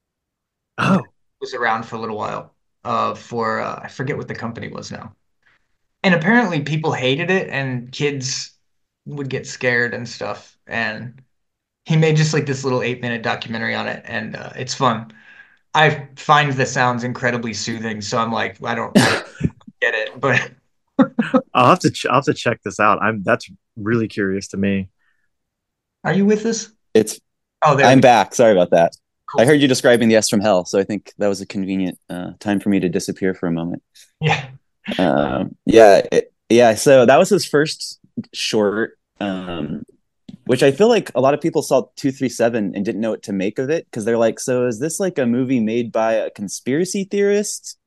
Oh. It was around for a little while. Uh, for uh, I forget what the company was now. And apparently people hated it and kids would get scared and stuff. And he made just like this little eight minute documentary on it, and uh, it's fun. I find the sounds incredibly soothing, so I'm like, I don't, I don't get it, but I'll have to ch- I'll have to check this out. I'm that's really curious to me. Are you with us? It's oh, there I'm back. Sorry about that. Cool. I heard you describing the S from Hell, so I think that was a convenient uh, time for me to disappear for a moment. Yeah, um, yeah, it, yeah. So that was his first short. Um, Which I feel like a lot of people saw two three seven and didn't know what to make of it, because they're like, so is this like a movie made by a conspiracy theorist?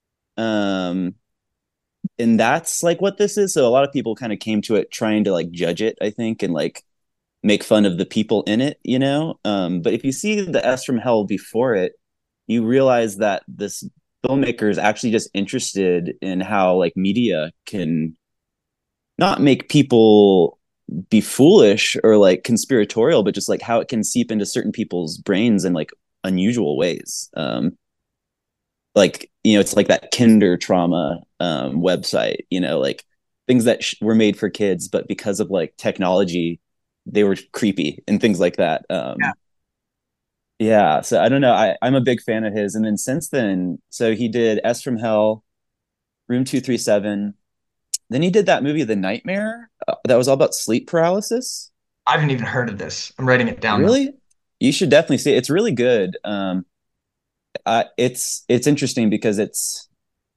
Um, and that's like what this is. So a lot of people kind of came to it trying to like judge it, I think, and like make fun of the people in it, you know? Um, but if you see the S from Hell before it, you realize that this filmmaker is actually just interested in how like media can not make people be foolish or like conspiratorial, but just like how it can seep into certain people's brains in like unusual ways. Um, like, you know, it's like that Kinder trauma um, website, you know, like things that sh- were made for kids, but because of like technology, they were creepy and things like that. Um, yeah. yeah. So I don't know. I, I'm a big fan of his. And then since then, so he did S from Hell, Room two three seven. Then he did that movie, The Nightmare, uh, that was all about sleep paralysis. I haven't even heard of this. I'm writing it down. Really? Now. You should definitely see it. It's really good. Um, uh, it's it's interesting because it's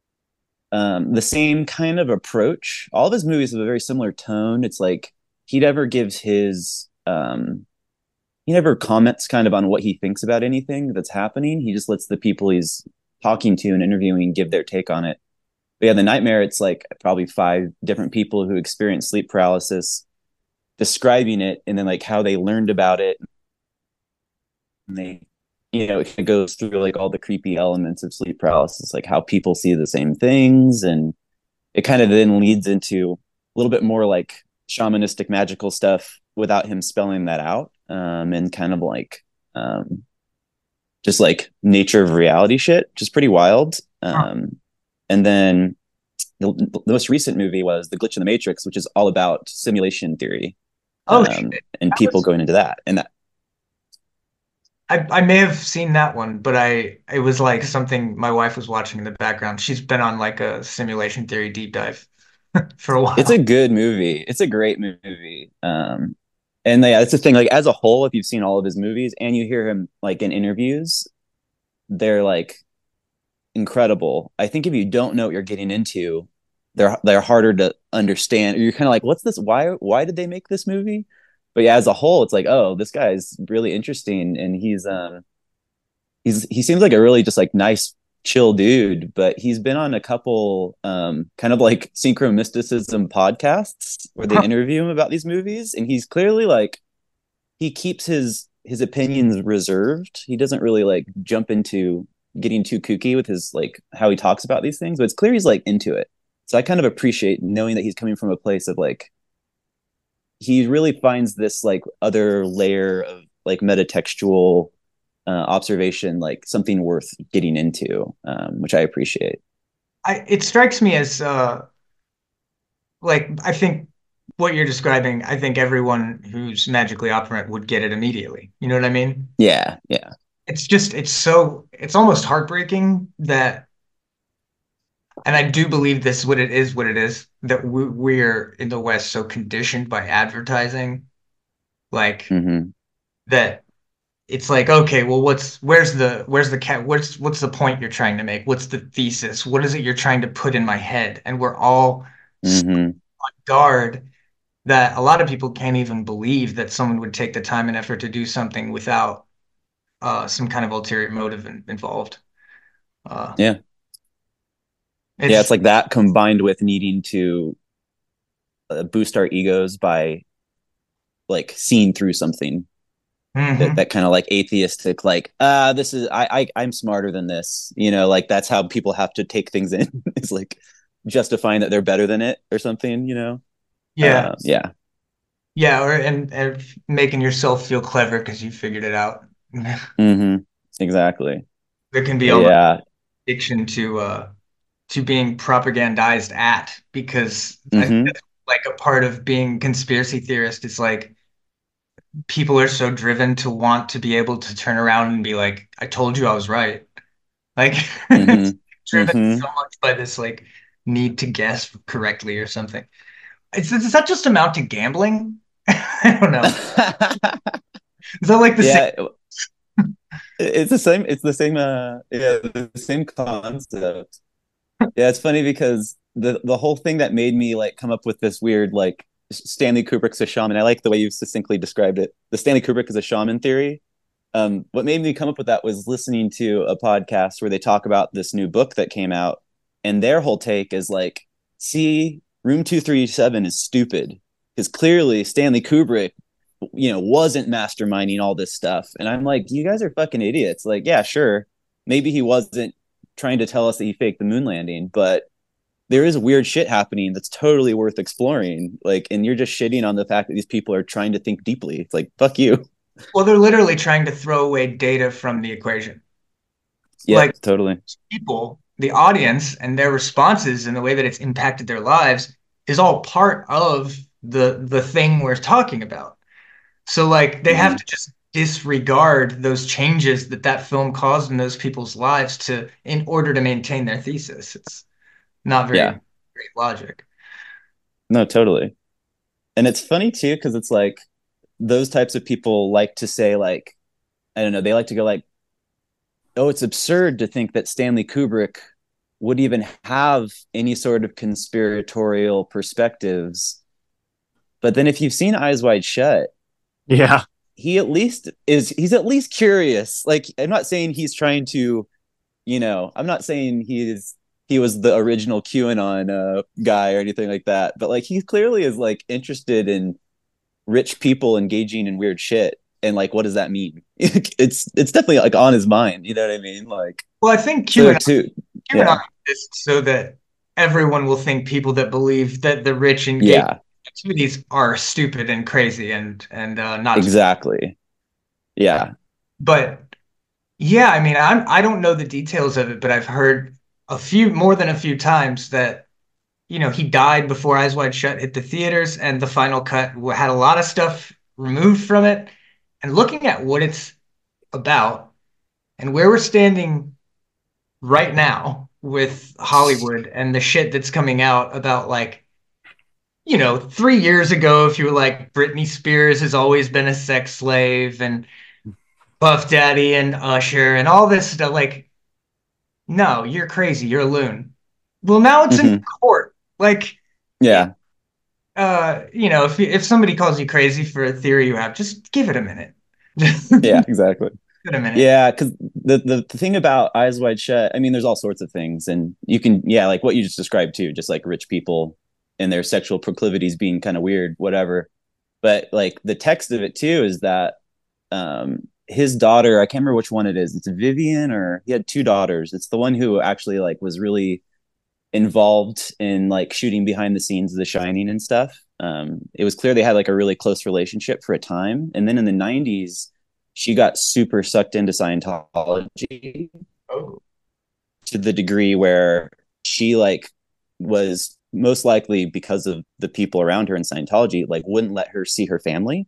um, the same kind of approach. All of his movies have a very similar tone. It's like he never gives his um, he never comments kind of on what he thinks about anything that's happening. He just lets the people he's talking to and interviewing give their take on it. But yeah, The Nightmare, it's like probably five different people who experience sleep paralysis describing it, and then like how they learned about it. And they, you know, it goes through like all the creepy elements of sleep paralysis, like how people see the same things. And it kind of then leads into a little bit more like shamanistic magical stuff without him spelling that out, um, and kind of like um, just like nature of reality shit, just pretty wild. Um, and then the, the most recent movie was The Glitch in the Matrix, which is all about simulation theory, Oh, um, shit. and That people was, going into that. And that, I, I may have seen that one, but I it was like something my wife was watching in the background. She's been on like a simulation theory deep dive for a it's a while. good movie. It's a great movie. Um, and yeah, that's the thing. Like as a whole, if you've seen all of his movies and you hear him like in interviews, they're like incredible. I think if you don't know what you're getting into, they're they're harder to understand. Or you're kind of like, what's this? Why why did they make this movie? But yeah, as a whole, it's like, oh, this guy's really interesting, and he's um he's he seems like a really just like nice, chill dude. But he's been on a couple um kind of like synchro mysticism podcasts where they interview him about these movies, and he's clearly like he keeps his his opinions reserved. He doesn't really like jump into getting too kooky with his like how he talks about these things, but it's clear he's like into it. So I kind of appreciate knowing that he's coming from a place of like he really finds this like other layer of like metatextual uh, observation, like something worth getting into, um, which I appreciate. I it strikes me as uh like I think what you're describing, I think everyone who's magically operant would get it immediately. You know what I mean? Yeah, yeah. It's just it's so it's almost heartbreaking that, and I do believe this is what it is, what it is, that we, we're in the West so conditioned by advertising, like Mm-hmm. that it's like, okay, well, what's where's the where's the cat what's what's the point you're trying to make? What's the thesis? What is it you're trying to put in my head? And we're all so Mm-hmm. on guard that a lot of people can't even believe that someone would take the time and effort to do something without uh, some kind of ulterior motive in, involved. Uh, Yeah. Yeah, it's it's like that combined with needing to uh, boost our egos by like seeing through something that, mhm. that kind of like atheistic, like uh this is I, I I'm smarter than this, you know, like that's how people have to take things in is like justifying that they're better than it or something, you know. Yeah, Uh yeah. yeah, or and, and making yourself feel clever because you figured it out. Mm-hmm. Exactly. There can be But almost yeah. addiction to uh to being propagandized at, because I think Mm-hmm. that's like a part of being conspiracy theorist. It's like people are so driven to want to be able to turn around and be like, I told you I was right. Like it's Mm-hmm. driven Mm-hmm. so much by this like need to guess correctly or something. It's, does that just amount to gambling? I don't know. Is that like the same? Yeah, it's the same it's the same uh yeah, the same concept. Yeah, it's funny because the the whole thing that made me like come up with this weird like Stanley Kubrick's a shaman. I like the way you succinctly described it. The Stanley Kubrick is a shaman theory. Um, what made me come up with that was listening to a podcast where they talk about this new book that came out, and their whole take is like, see, Room two thirty-seven is stupid because clearly Stanley Kubrick, you know, wasn't masterminding all this stuff. And I'm like, you guys are fucking idiots. Like, yeah, sure, maybe he wasn't trying to tell us that he faked the moon landing, but there is weird shit happening that's totally worth exploring. Like, and you're just shitting on the fact that these people are trying to think deeply. It's like, fuck you. Well, they're literally trying to throw away data from the equation. Like Yep, totally. people, the audience, and their responses and the way that it's impacted their lives is all part of the the thing we're talking about. So like they have Mm-hmm. to just disregard those changes that that film caused in those people's lives to in order to maintain their thesis. It's not very Yeah, great logic. no, totally. And it's funny too, because it's like those types of people like to say, like, I don't know, they like to go like, oh, it's absurd to think that Stanley Kubrick would even have any sort of conspiratorial perspectives. But then if you've seen Eyes Wide Shut, Yeah. he at least is he's at least curious. Like, I'm not saying he's trying to, you know, I'm not saying he's he was the original QAnon uh, guy or anything like that, but like he clearly is like interested in rich people engaging in weird shit, and like what does that mean? it's it's definitely like on his mind, you know what I mean? Like, Well, I think so QAnon too. QAnon Yeah, exists so that everyone will think people that believe that the rich engage yeah, activities are stupid and crazy and and uh, not. Exactly. Yeah. But yeah, I mean, I'm I don't know the details of it, but I've heard a few more than a few times that you know he died before Eyes Wide Shut hit the theaters, and the final cut had a lot of stuff removed from it. And looking at what it's about and where we're standing right now with Hollywood and the shit that's coming out about like, you know, three years ago, if you were like Britney Spears has always been a sex slave and Puff Daddy and Usher and all this stuff, like, no, you're crazy, you're a loon. Well, now it's in Hmm. court. Like, Yeah. uh, you know, if if somebody calls you crazy for a theory you have, just give it a minute. Just Yeah, give exactly. it a minute. Yeah, because the, the the thing about Eyes Wide Shut, I mean, there's all sorts of things, and you can, yeah, like what you just described too, just like rich people and their sexual proclivities being kind of weird, whatever. But like the text of it too is that um his daughter, I can't remember which one it is. It's Vivian, or he had two daughters. It's the one who actually like was really involved in like shooting behind the scenes of The Shining and stuff. Um, it was clear they had like a really close relationship for a time, and then in the nineties, she got super sucked into Scientology Oh, to the degree where she like was most likely because of the people around her in Scientology, like wouldn't let her see her family.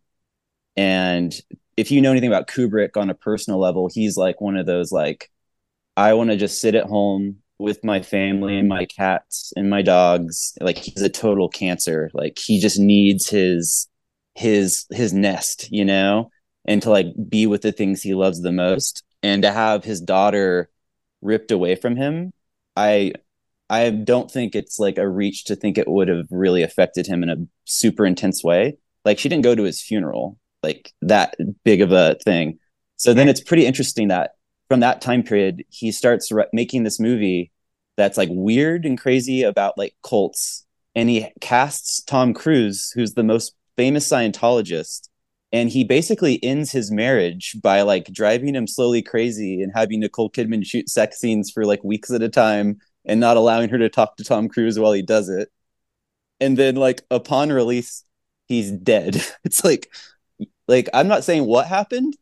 And if you know anything about Kubrick on a personal level, he's like one of those like, I want to just sit at home with my family and my cats and my dogs. Like he's a total cancer. Like he just needs his his his nest, you know, and to like be with the things he loves the most. And to have his daughter ripped away from him, I I don't think it's like a reach to think it would have really affected him in a super intense way. Like she didn't go to his funeral, like that big of a thing. So then man. it's pretty interesting that from that time period, he starts re- making this movie that's like weird and crazy about like cults. And he casts Tom Cruise, who's the most famous Scientologist. And he basically ends his marriage by like driving him slowly crazy and having Nicole Kidman shoot sex scenes for like weeks at a time and not allowing her to talk to Tom Cruise while he does it. And then like upon release, he's dead. It's like like I'm not saying what happened,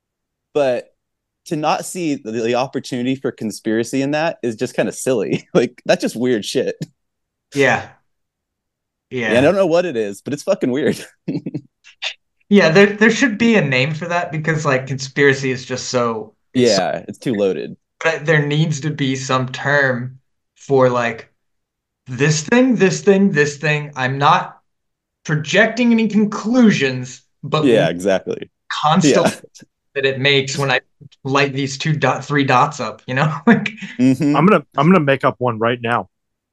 but to not see the, the opportunity for conspiracy in that is just kind of silly. Like that's just weird shit. Yeah, Yeah, I yeah, don't know what it is, but it's fucking weird. yeah. There there should be a name for that because like conspiracy is just so it's so, Yeah, it's too loaded. but there needs to be some term for like this thing, this thing, this thing. I'm not projecting any conclusions, but Yeah, what exactly. constellation Yeah. that it makes when I light these two dot three dots up, you know? Like Mm-hmm. I'm gonna I'm gonna make up one right now.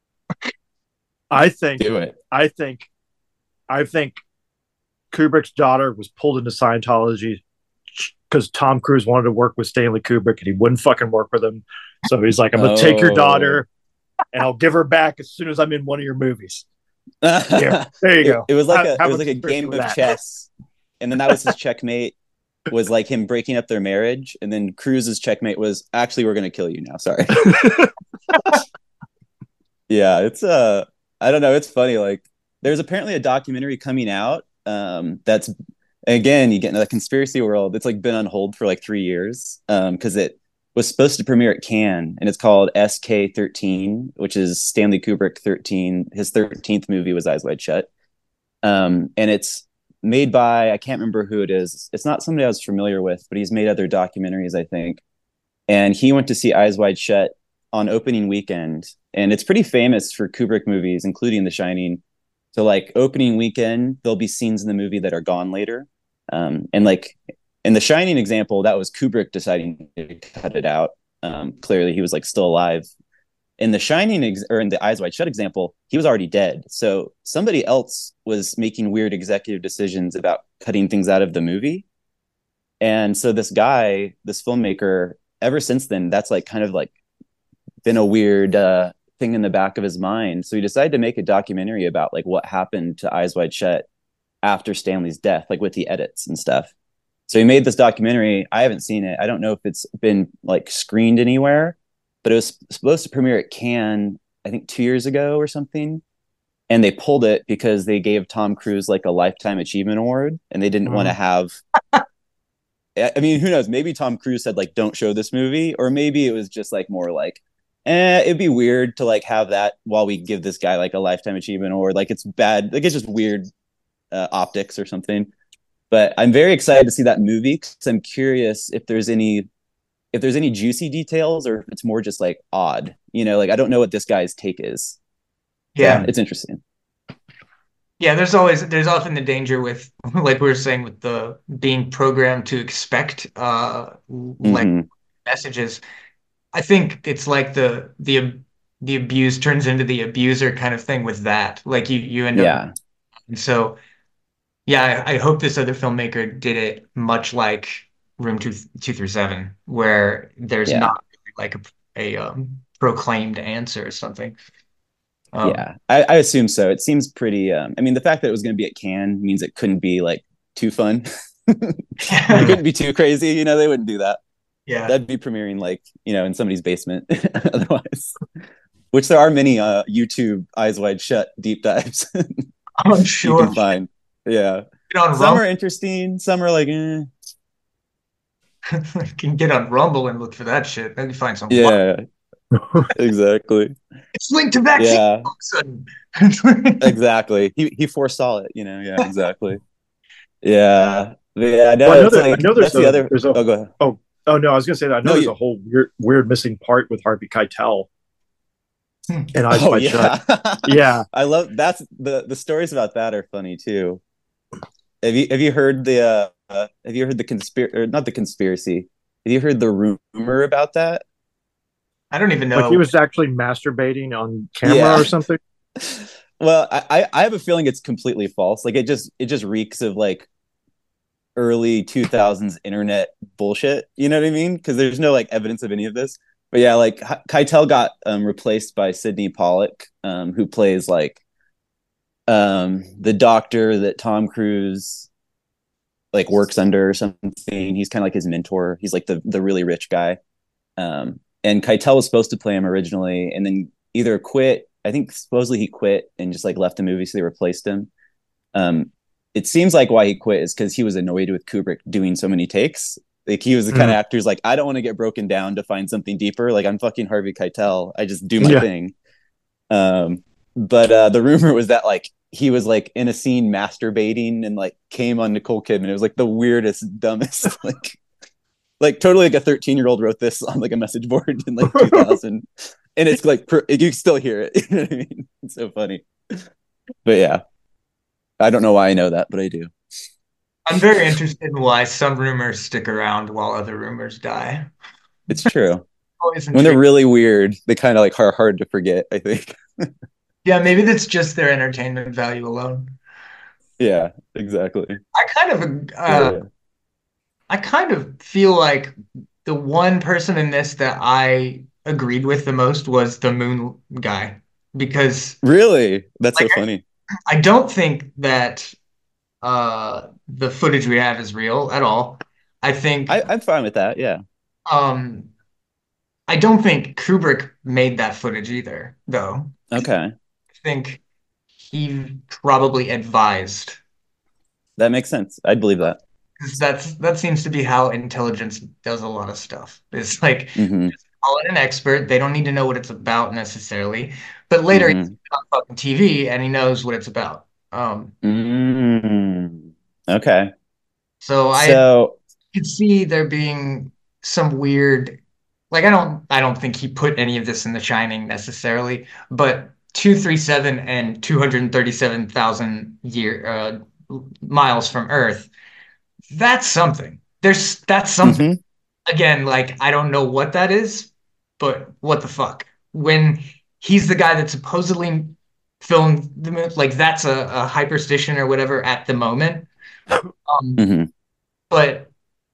I think Do it. I think I think Kubrick's daughter was pulled into Scientology because Tom Cruise wanted to work with Stanley Kubrick and he wouldn't fucking work with him. So he's like, I'm gonna take your Oh. daughter and I'll give her back as soon as I'm in one of your movies. Yeah, there you it, go. it was like Have, a it have was a like a conspiracy game with of that. chess, and then that was his checkmate. Was like him breaking up their marriage, and then Cruise's checkmate was actually we're gonna kill you now. Sorry. Yeah, it's uh I don't know, it's funny. Like there's apparently a documentary coming out um that's again you get into the conspiracy world. It's like been on hold for like three years um because it was supposed to premiere at Cannes, and it's called S K thirteen, which is Stanley Kubrick thirteen. His thirteenth movie was Eyes Wide Shut. Um and it's made by, I can't remember who it is. It's not somebody I was familiar with, but he's made other documentaries, I think. And he went to see Eyes Wide Shut on opening weekend, and it's pretty famous for Kubrick movies, including The Shining. So like opening weekend, there'll be scenes in the movie that are gone later, um, and like in The Shining example, that was Kubrick deciding to cut it out. Um, clearly, he was like still alive. In The Shining ex- or in the Eyes Wide Shut example, he was already dead. So somebody else was making weird executive decisions about cutting things out of the movie, and so this guy, this filmmaker, ever since then, that's like kind of like been a weird uh, thing in the back of his mind. So he decided to make a documentary about like what happened to Eyes Wide Shut after Stanley's death, like with the edits and stuff. So he made this documentary. I haven't seen it. I don't know if it's been like screened anywhere, but it was supposed to premiere at Cannes, I think two years ago or something. and they pulled it because they gave Tom Cruise like a lifetime achievement award, and they didn't mm. want to have. I mean, who knows? Maybe Tom Cruise said like, "Don't show this movie," or maybe it was just like more like, "Eh, it'd be weird to like have that while we give this guy like a lifetime achievement award. Like it's bad. Like it's just weird uh, optics or something." But I'm very excited to see that movie because I'm curious if there's any if there's any juicy details or if it's more just like odd. You know, like I don't know what this guy's take is. Yeah, so it's interesting. Yeah, there's always there's often the danger with, like we were saying, with the being programmed to expect uh like mm-hmm. messages. I think it's like the the the abuse turns into the abuser kind of thing with that. Like you you end yeah. up. And so yeah, I, I hope this other filmmaker did it much like Room two two through seven, where there's yeah. not really like a, a um, proclaimed answer or something. Um, yeah, I, I assume so. It seems pretty. Um, I mean, the fact that it was going to be at Cannes means it couldn't be like too fun. It couldn't be too crazy. You know, they wouldn't do that. Yeah, that'd be premiering like you know in somebody's basement. Otherwise, which there are many uh, YouTube Eyes Wide Shut deep dives. I'm sure you can find. Yeah, some Rumble. Are interesting. Some are like. Eh. You can get on Rumble and look for that shit. Then you find some. Yeah. Exactly. It's linked to vaccine. Yeah. Exactly. He he foresaw it, you know. Yeah, exactly. Yeah. Yeah, I know. Well, I know, that, like, I know there's the a, other. There's a, oh, go ahead. Oh, oh no, I was gonna say that. I know no, there's you... a whole weird, weird missing part with Harvey Keitel. And Eyes oh, Wide yeah. Shut. Yeah. I love that's the the stories about that are funny too. Have you have you heard the uh, uh have you heard the conspiracy or not the conspiracy? Have you heard the rumor about that? I don't even know. Like he was actually masturbating on camera yeah. or something. Well, I, I have a feeling it's completely false. Like it just it just reeks of like early two thousands internet bullshit. You know what I mean? Because there's no like evidence of any of this. But yeah, like Keitel got um, replaced by Sidney Pollack, um, who plays like um, the doctor that Tom Cruise like works under or something. He's kind of like his mentor. He's like the the really rich guy. Um, And Keitel was supposed to play him originally, and then either quit. I think supposedly he quit and just like left the movie, so they replaced him. Um, it seems like why he quit is because he was annoyed with Kubrick doing so many takes. Like he was the kind mm. of actor who's like, I don't want to get broken down to find something deeper. Like I'm fucking Harvey Keitel. I just do my yeah. thing. Um, but uh, the rumor was that like he was like in a scene masturbating and like came on Nicole Kidman. It was like the weirdest, dumbest like. Like totally like a thirteen year old wrote this on like a message board in like two thousand and it's like you can still hear it. You know what I mean? It's so funny. But yeah, I don't know why I know that, but I do. I'm very interested in why some rumors stick around while other rumors die. It's true. When they're really weird, they kind of like are hard to forget, I think. Yeah, maybe that's just their entertainment value alone. Yeah, exactly. I kind of uh, yeah. I kind of feel like the one person in this that I agreed with the most was the moon guy, because really, that's like, so funny. I, I don't think that uh, the footage we have is real at all. I think I, I'm fine with that. Yeah. Um, I don't think Kubrick made that footage either, though. Okay. I think he probably advised. That makes sense. I'd believe that. That's that seems to be how intelligence does a lot of stuff. It's like mm-hmm. just call in an expert. They don't need to know what it's about necessarily, but later mm-hmm. he's on fucking T V and he knows what it's about. Um, mm-hmm. Okay. So I so... could see there being some weird, like I don't I don't think he put any of this in The Shining necessarily, but two thirty-seven and two hundred thirty-seven thousand year uh, miles from Earth. That's something. There's that's something. Mm-hmm. Again, like I don't know what that is, but what the fuck? When he's the guy that supposedly filmed the movie, like that's a, a hyperstition or whatever at the moment. Um, mm-hmm. But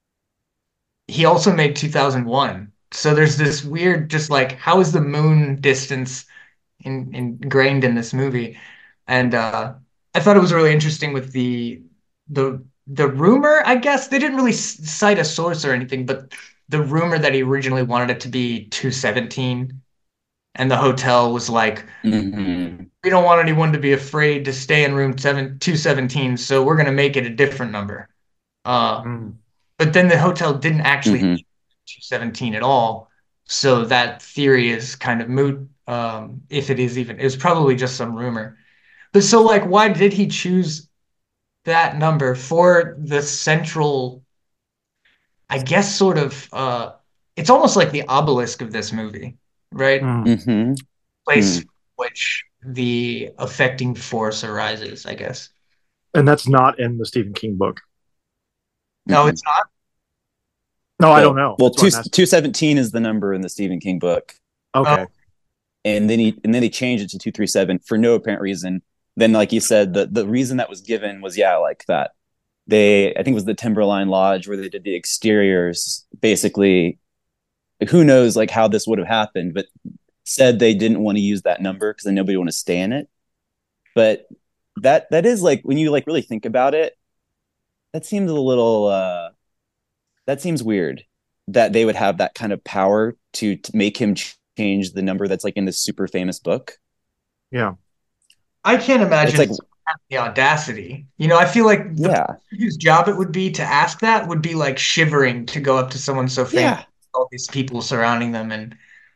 he also made two thousand one. So there's this weird, just like how is the moon distance in, ingrained in this movie? And uh, I thought it was really interesting with the the. The rumor, I guess, they didn't really cite a source or anything, but the rumor that he originally wanted it to be two seventeen and the hotel was like, Mm-hmm. we don't want anyone to be afraid to stay in room seven two seventeen, so we're gonna make it a different number. Uh, Mm. but then the hotel didn't actually Mm-hmm. have two seventeen at all, so that theory is kind of moot. Um, if it is even, it was probably just some rumor. But so, like, why did he choose that number for the central, I guess, sort of, uh, it's almost like the obelisk of this movie, right? Mm. Mm-hmm. Place Mm-hmm. which the affecting force arises, I guess. And that's not in the Stephen King book. No, it's not. No, I don't Well, know. well, That's what two I'm asking. two seventeen is the number in the Stephen King book, Oh, Okay. and then he and then they changed it to two three seven for no apparent reason. Then, like you said, the the reason that was given was yeah, like that they I think it was the Timberline Lodge where they did the exteriors. Basically, who knows like how this would have happened, but said they didn't want to use that number because then nobody would want to stay in it. But that that is like when you like really think about it, that seems a little uh that seems weird that they would have that kind of power to, to make him ch- change the number that's like in this super famous book. Yeah. I can't It's imagine like someone having the audacity. You know, I feel like the person yeah, whose job it would be to ask that would be like shivering to go up to someone so famous, yeah, all these people surrounding them, and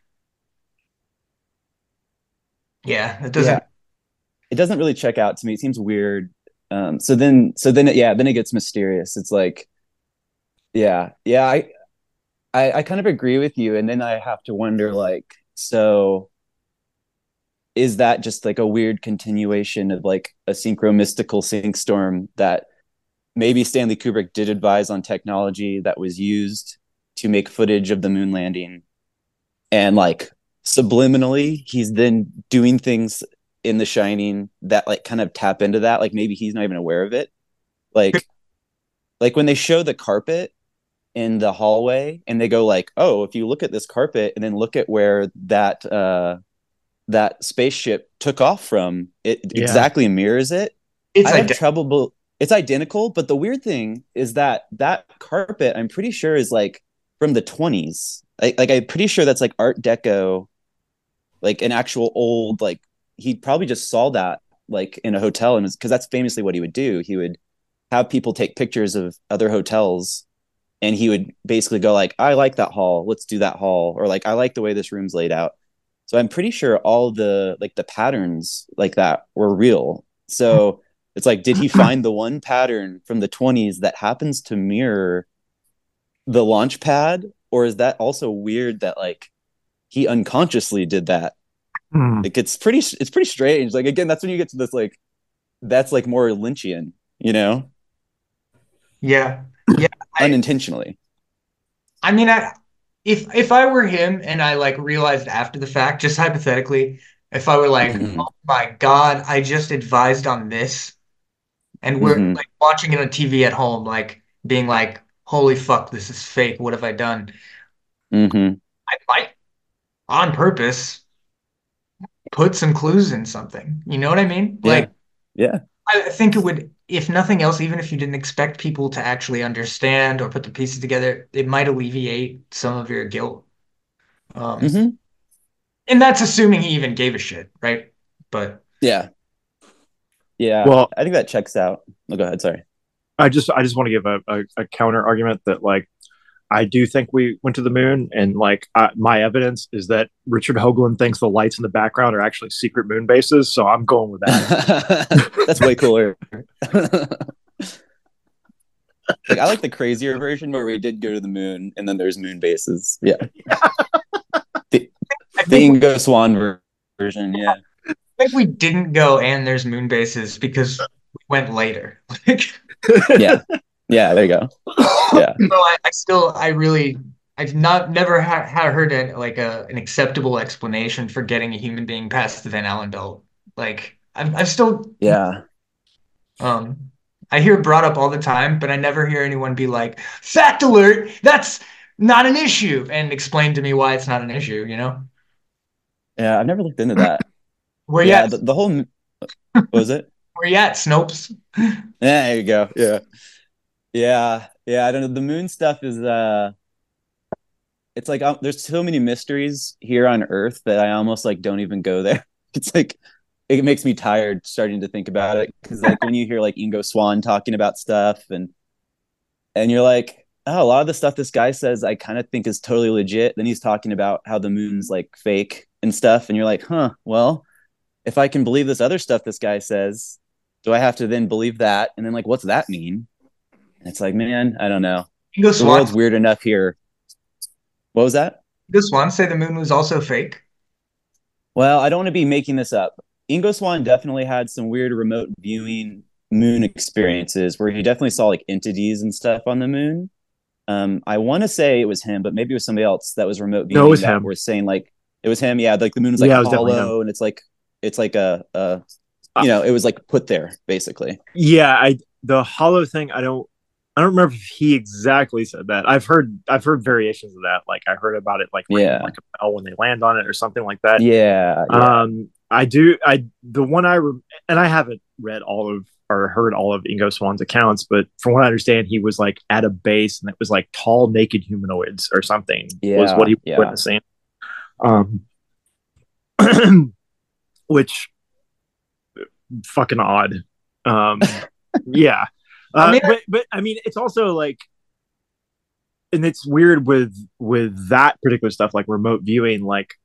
yeah, it yeah. doesn't. It doesn't really check out to me. It seems weird. Um, so then, so then, yeah, then it gets mysterious. It's like, yeah, yeah. I, I, I kind of agree with you, and then I have to wonder, like, so is that just like a weird continuation of like a synchro mystical sync storm that maybe Stanley Kubrick did advise on technology that was used to make footage of the moon landing, and like subliminally he's then doing things in The Shining that like kind of tap into that, like maybe he's not even aware of it, like like when they show the carpet in the hallway and they go like, oh, if you look at this carpet and then look at where that uh that spaceship took off from, it Yeah. exactly mirrors it. It's I have like trouble. It's identical, but the weird thing is that that carpet, I'm pretty sure, is like from the twenties. I, like I'm pretty sure that's like Art Deco, like an actual old like. He probably just saw that like in a hotel, and because that's famously what he would do. He would have people take pictures of other hotels, and he would basically go like, "I like that hall. Let's do that hall," or like, "I like the way this room's laid out." So I'm pretty sure all the like the patterns like that were real. So it's like, did he find the one pattern from the twenties that happens to mirror the launch pad? Or is that also weird that like he unconsciously did that? Mm. Like it's pretty it's pretty strange. Like again, that's when you get to this like that's like more Lynchian, you know, yeah, yeah. I unintentionally. I mean, I if if I were him and I like realized after the fact, just hypothetically, if I were like, Mm-hmm. oh my God, I just advised on this, and we're Mm-hmm. like watching it on T V at home, like being like, holy fuck, this is fake. What have I done? Mm-hmm. I might on purpose put some clues in something. You know what I mean? Yeah. Like, Yeah. I think it would, if nothing else, even if you didn't expect people to actually understand or put the pieces together, it might alleviate some of your guilt. Um, Mm-hmm. and that's assuming he even gave a shit, right? But Yeah. Yeah. Well, I think that checks out. Oh, go ahead. Sorry. I just I just want to give a, a, a counter argument that like I do think we went to the moon, and like I, my evidence is that Richard Hoagland thinks the lights in the background are actually secret moon bases. So I'm going with that. That's way cooler. Like I like the crazier version where we did go to the moon and then there's moon bases. Yeah. The, I the think Ingo Swan ver- version, yeah. I think we didn't go and there's moon bases because we went later. Like, Yeah. Yeah, there you go. Yeah. so I, I still, I really, I've not never ha had heard a, like a an acceptable explanation for getting a human being past the Van Allen belt. Like, I've, I've still, Yeah. um, I hear it brought up all the time, but I never hear anyone be like, "Fact alert, that's not an issue," and explain to me why it's not an issue. You know? Yeah, I've never looked into that. Where you Yeah, at? the, the whole what was it? Where you at, Snopes? Yeah, there you go. Yeah. Yeah. Yeah, I don't know. The moon stuff is uh it's like um, there's so many mysteries here on Earth that I almost like don't even go there. It's like it makes me tired starting to think about it because like when you hear like Ingo Swann talking about stuff and and you're like, oh, a lot of the stuff this guy says I kind of think is totally legit. Then he's talking about how the moon's like fake and stuff, and you're like, huh, well, if I can believe this other stuff this guy says, do I have to then believe that? And then like, what's that mean? And it's like, man, I don't know. Ingo The Swann, world's weird enough here. What was that? Ingo Swann say the moon was also fake. Well, I don't want to be making this up. Ingo Swann definitely had some weird remote viewing moon experiences where he definitely saw like entities and stuff on the moon. Um, I want to say it was him, but maybe it was somebody else that was remote viewing No, it was that him. was saying like it was him. Yeah, like the moon was like Yeah, it was definitely him. hollow, and it's like it's like a, a you know, it was like put there basically. Yeah, I the hollow thing. I don't. I don't remember if he exactly said that. I've heard. I've heard variations of that. Like I heard about it, like ringing Yeah, like a bell when they land on it, or something like that. yeah, yeah. Um, I do. I the one I re- and I haven't read all of or heard all of Ingo Swann's accounts, but from what I understand, he was like at a base and it was like tall, naked humanoids or something was Yeah, what he was yeah. witnessing. Um, which fucking odd. Um, yeah, uh, I mean, but but I mean, it's also like, and it's weird with with that particular stuff, like remote viewing. Like,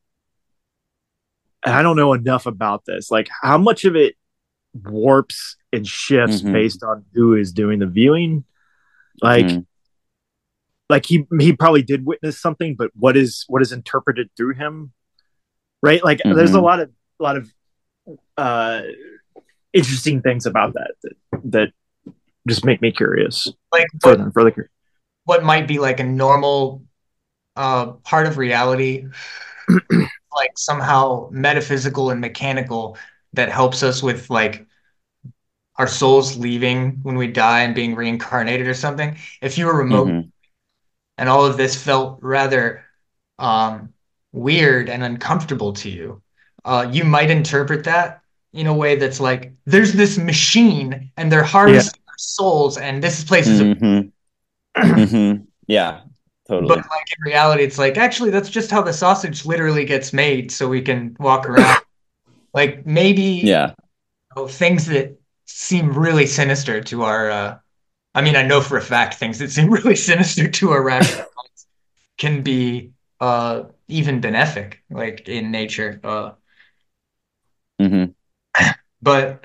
I don't know enough about this. Like, how much of it warps and shifts Mhm, based on who is doing the viewing? Like, mhm, like he he probably did witness something, but what is what is interpreted through him, right? Like, there's a mhm. lot of a lot of uh interesting things about that that, that just make me curious. like what Further and further curious. what might be like a normal uh part of reality, like somehow metaphysical and mechanical, that helps us with like our souls leaving when we die and being reincarnated or something. If you were remote Mhm. and all of this felt rather um, weird and uncomfortable to you, uh, you might interpret that in a way that's like, there's this machine and they're Yeah, harvesting our souls, and this place is a. Mhm. Mhm. Yeah, But totally. like in reality, it's like actually that's just how the sausage literally gets made, so we can walk around. Like maybe you Yeah. know, things that seem really sinister to our. Uh, I mean, I know for a fact things that seem really sinister to our rational minds can be uh, even benefic, like in nature. Uh, Mhm. but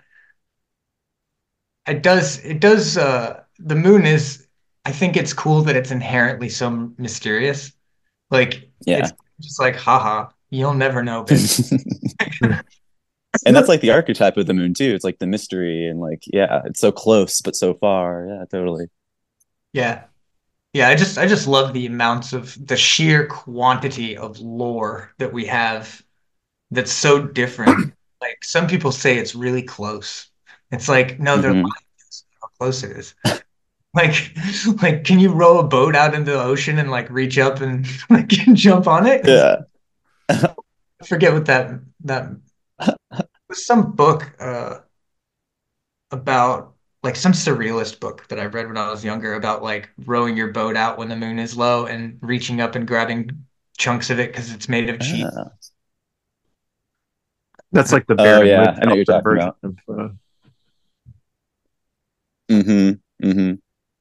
it does, it does. Uh, the moon is. I think it's cool that it's inherently so mysterious. Like Yeah. it's just like, haha, you'll never know, baby. And that's like the archetype of the moon too. It's like the mystery and like, yeah, it's so close but so far. Yeah, totally. Yeah. Yeah, I just I just love the amounts of the sheer quantity of lore that we have that's so different. Like some people say it's really close. It's like, no, they're Hmm. lying to us how close it is. Like like can you row a boat out into the ocean and like reach up and like jump on it? 'Cause Yeah. I forget what that that was, some book uh about like some surrealist book that I read when I was younger about like rowing your boat out when the moon is low and reaching up and grabbing chunks of it because it's made of cheese. Ah. that's like the Oh Baron yeah, I know what you're Munchausen talking version about. of. Uh, Hmm. Hmm.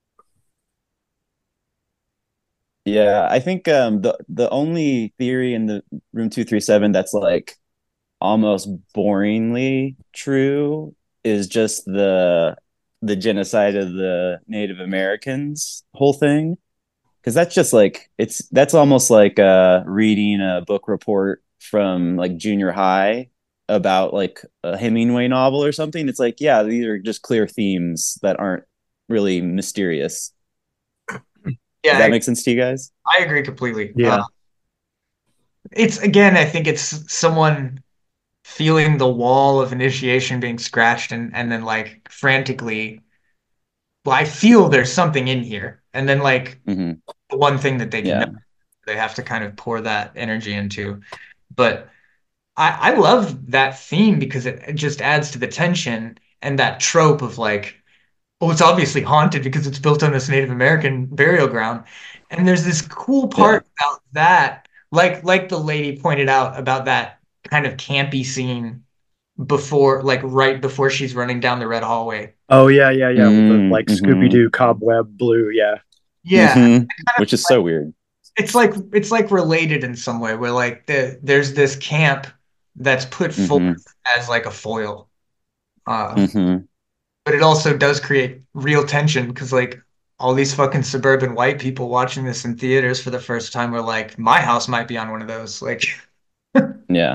Yeah, I think um the the only theory in the room two three seven that's like almost boringly true is just the the genocide of the Native Americans whole thing. Because that's just like it's that's almost like uh reading a book report from like junior high about like a Hemingway novel or something. It's like, yeah, these are just clear themes that aren't really mysterious. Yeah, Does that I, make sense to you guys? I agree completely. Uh, yeah, it's again, I think it's someone feeling the wall of initiation being scratched and and then like frantically, well, I feel there's something in here, and then like Hmm. the one thing that they can know, Yeah. they have to kind of pour that energy into. But I, I love that theme because it, it just adds to the tension and that trope of like well, it's obviously haunted because it's built on this Native American burial ground. And there's this cool Yeah. part about that, like like the lady pointed out about that kind of campy scene before, like right before she's running down the red hallway. Oh yeah, yeah, yeah. With the Mm, like Scooby hmm Doo cobweb blue. Yeah. Yeah, hmm Which is so weird. it's like it's like related in some way where like the there's this camp that's put forth hmm as like a foil. Uh, hmm but it also does create real tension because like all these fucking suburban white people watching this in theaters for the first time were like, my house might be on one of those. Like, Yeah.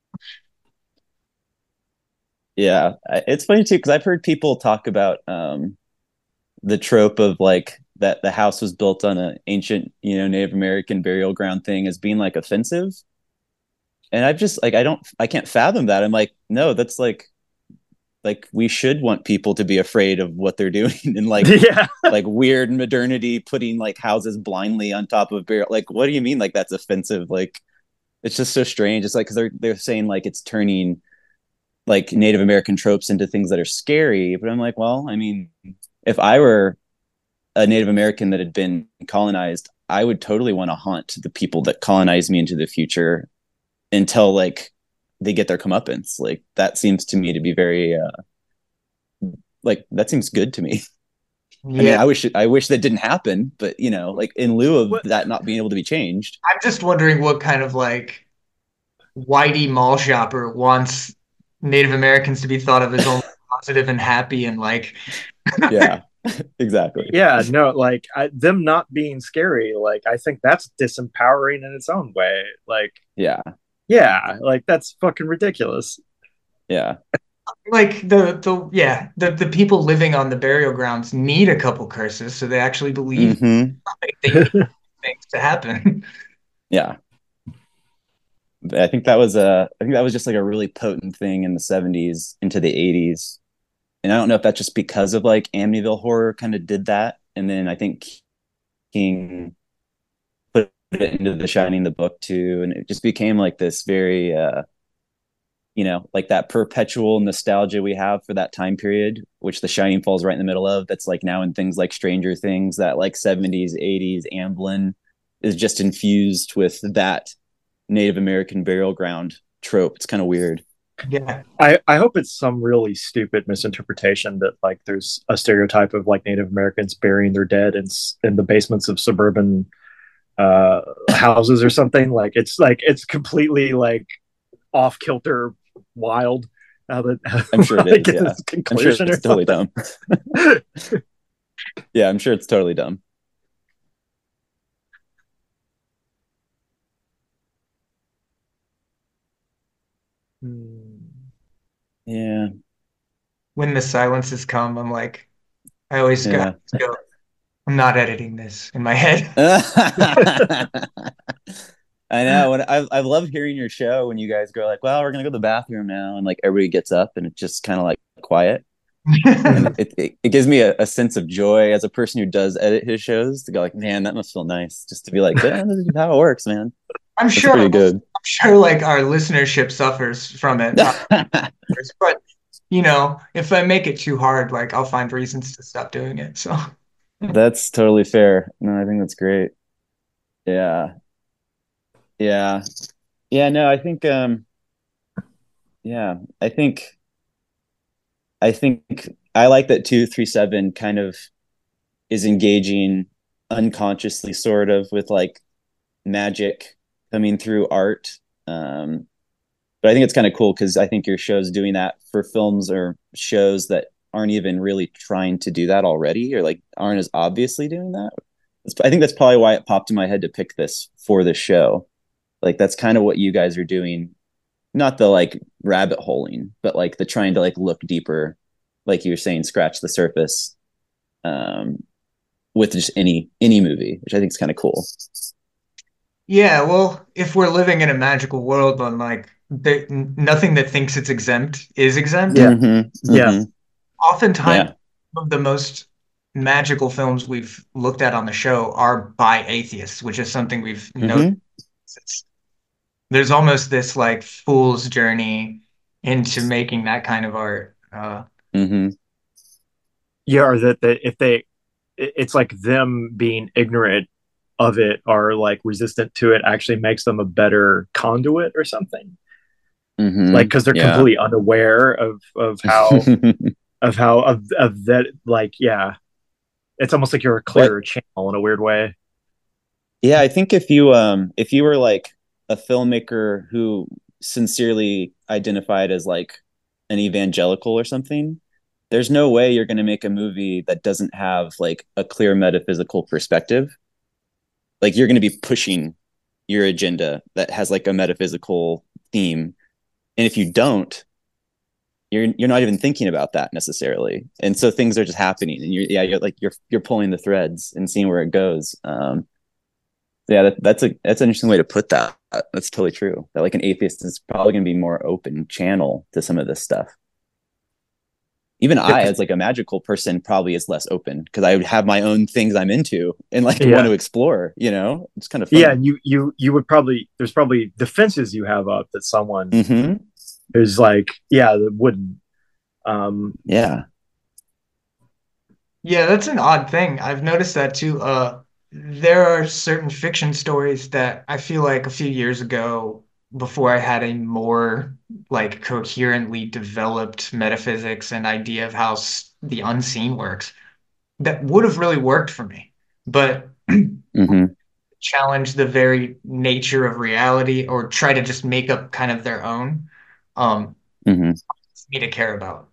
Yeah. I- It's funny too, because I've heard people talk about um the trope of like that the house was built on an ancient, you know, Native American burial ground thing as being like offensive. And I've just like I don't I can't fathom that. I'm like, no, that's like like we should want people to be afraid of what they're doing and like Yeah. like weird modernity putting like houses blindly on top of burial. Like, what do you mean like that's offensive? Like it's just so strange. It's like because they're they're saying like it's turning like Native American tropes into things that are scary. But I'm like, well, I mean, if I were a Native American that had been colonized, I would totally want to haunt the people that colonized me into the future until like they get their comeuppance. Like that seems to me to be very uh, like that seems good to me. I mean, yeah, I wish I wish that didn't happen, but you know, like in lieu of What? that not being able to be changed. I'm just wondering what kind of like whitey mall shopper wants Native Americans to be thought of as only positive and happy and like, Yeah, exactly. Yeah. No, like I, them not being scary. Like I think that's disempowering in its own way. Like, Yeah, yeah, like that's fucking ridiculous. yeah. like the the yeah the the people living on the burial grounds need a couple curses so they actually believe hmm like, they need things to happen. Yeah. I think that was a I think that was just like a really potent thing in the seventies into the eighties. And I don't know if that's just because of like Amityville Horror kind of did that. And then I think King put it into The Shining, the book too. And it just became like this very, uh, you know, like that perpetual nostalgia we have for that time period, which The Shining falls right in the middle of. That's like now in things like Stranger Things, that like seventies, eighties Amblin is just infused with that Native American burial ground trope. It's kind of weird. Yeah, I, I hope it's some really stupid misinterpretation that like there's a stereotype of like Native Americans burying their dead in in the basements of suburban uh houses or something. Like it's like it's completely like off kilter, wild. How that I'm sure it like is. Yeah. this I'm sure conclusion or it's totally something. dumb. Yeah. I'm sure it's totally dumb. Hmm. Yeah. when the silences come I'm like I always got Yeah. to go, I'm not editing this in my head. I know. When I I love hearing your show when you guys go like, "Well, we're gonna go to the bathroom now," and like everybody gets up and it's just kind of like quiet, and it, it it gives me a, a sense of joy as a person who does edit his shows to go like, "Man, that must feel nice," just to be like, "Yeah, this is how it works, man." I'm It's sure pretty I'm good. sure like our listenership suffers from it, uh, but you know if I make it too hard like I'll find reasons to stop doing it, so That's totally fair. No, I think that's great. Yeah. Yeah. Yeah, no, I think um yeah, I think I think I like that two three seven kind of is engaging unconsciously sort of with like magic coming through art. Um but I think it's kind of cool because I think your show's doing that for films or shows that aren't even really trying to do that already or like aren't as obviously doing that. It's, I think that's probably why it popped in my head to pick this for this show. Like that's kind of what you guys are doing, not the like rabbit holing, but like the trying to like look deeper, like you were saying, scratch the surface, um, with just any any movie, which I think is kind of cool. yeah, well, if we're living in a magical world, then like the, nothing that thinks it's exempt is exempt. Yeah, Mm-hmm. yeah, Mm-hmm. Oftentimes, Yeah. some of the most magical films we've looked at on the show are by atheists, which is something we've noticed. Mm-hmm. There's almost this like fool's journey into making that kind of art. Uh, Mm-hmm. yeah, or that they, if they, it's like them being ignorant of it or like resistant to it actually makes them a better conduit or something. Like Mm-hmm. because they're Yeah. completely unaware of of how of how of of that. Like yeah, it's almost like you're a But clearer channel in a weird way. yeah, I think if you um if you were like a filmmaker who sincerely identified as like an evangelical or something, there's no way you're going to make a movie that doesn't have like a clear metaphysical perspective. Like you're going to be pushing your agenda that has like a metaphysical theme. And if you don't, you're you're not even thinking about that necessarily. And so things are just happening and you're yeah, you're like you're you're pulling the threads and seeing where it goes. Um yeah, that, that's a that's an interesting way to put that. That's totally true. That like an atheist is probably going to be more open channel to some of this stuff. Even Yeah, I, as like a magical person, probably is less open because I would have my own things I'm into and like want yeah, to explore. You know, it's kind of yeah. fun. And you you you would probably there's probably defenses you have up that someone Mm-hmm. is like yeah that wouldn't. Um, Yeah. Yeah, that's an odd thing. I've noticed that too. Uh, there are certain fiction stories that I feel like a few years ago, before I had a more like coherently developed metaphysics and idea of how s- the unseen works, that would have really worked for me. But Mm-hmm. challenge the very nature of reality or try to just make up kind of their own, um, Mm-hmm. for me to care about.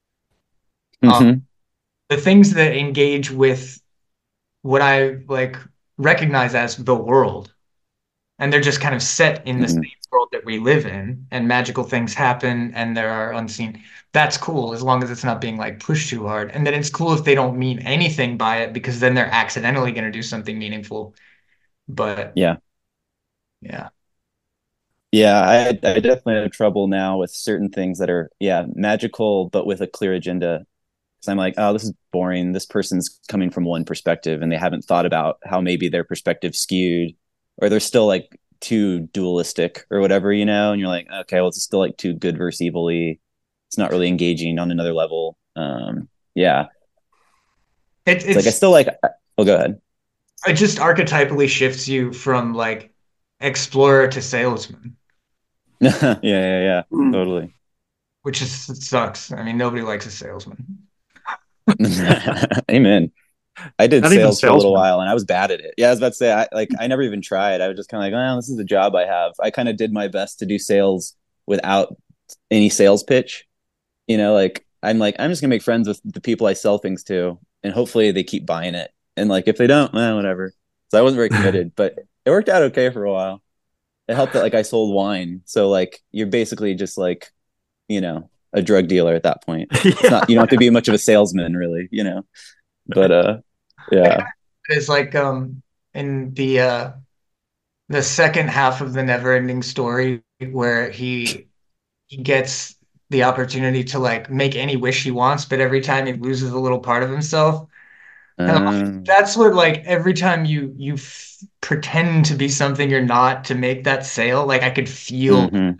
Um, Mm-hmm. the things that engage with what I like recognize as the world. And they're just kind of set in the Mm-hmm. same world that we live in, and magical things happen and there are unseen. That's cool as long as it's not being like pushed too hard. And then it's cool if they don't mean anything by it because then they're accidentally going to do something meaningful. But Yeah. yeah. Yeah. I I definitely have trouble now with certain things that are yeah magical but with a clear agenda. Because I'm like, oh, this is boring. This person's coming from one perspective, and they haven't thought about how maybe their perspective skewed, or they're still like too dualistic or whatever, you know. And you're like, okay, well, it's still like too good versus evilly. It's not really engaging on another level. Um, yeah, It, it's like I it's still like. Oh, go ahead. it just archetypally shifts you from like explorer to salesman, yeah, yeah, yeah, totally. which is it sucks. I mean, nobody likes a salesman. Amen. I did not even sales for a little salesman. while and I was bad at it. Yeah, I was about to say I like I never even tried. I was just kind of like, well, this is a job I have. I kind of did my best to do sales without any sales pitch. You know, like I'm like I'm just gonna make friends with the people I sell things to, and hopefully they keep buying it. And like if they don't, well, whatever. So I wasn't very committed, but it worked out okay for a while. It helped that like I sold wine, so like you're basically just like you know a drug dealer at that point. It's Yeah, not you don't have to be much of a salesman really, you know. But uh, yeah. It's like um in the uh the second half of the Neverending Story where he he gets the opportunity to like make any wish he wants, but every time he loses a little part of himself. And I'm like, Um, that's what like every time you you f pretend to be something you're not to make that sale, like I could feel. mm-hmm,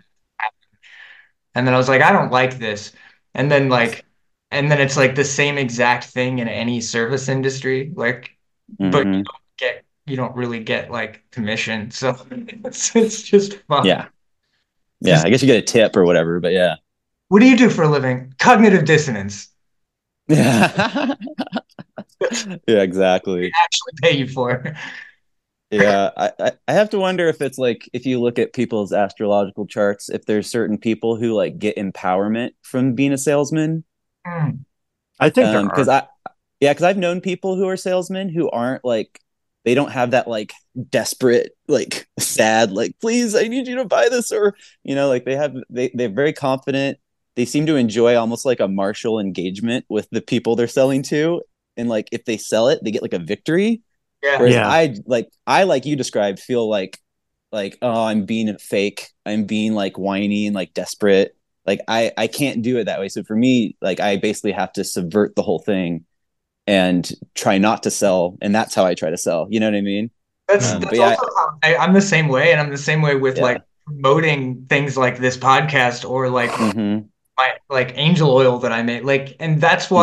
And then I was like, I don't like this. And then like and then it's like the same exact thing in any service industry, like but you mm-hmm. don't get you don't really get like commission. So it's it's just fun. Yeah, yeah. I guess you get a tip or whatever, but yeah, What do you do for a living? Cognitive dissonance. yeah, yeah, They exactly. actually pay you for. Yeah, I, I I have to wonder if it's like if you look at people's astrological charts, if there's certain people who like get empowerment from being a salesman. Mm, I think there Um, because are. I yeah, because I've known people who are salesmen who aren't like they don't have that like desperate, like sad, like please, I need you to buy this, or you know, like they have they they're very confident. They seem to enjoy almost like a martial engagement with the people they're selling to, and like if they sell it, they get like a victory. yeah. Whereas Yeah, I like I like you described feel like like oh I'm being fake, I'm being like whiny and like desperate. Like I I can't do it that way. So for me, like I basically have to subvert the whole thing and try not to sell, and that's how I try to sell. You know what I mean? That's Um, but that's yeah, also how I, I'm the same way, and I'm the same way with like yeah. promoting things like this podcast or like Mm-hmm. my like angel oil that I made. Like, and that's why Mm-hmm.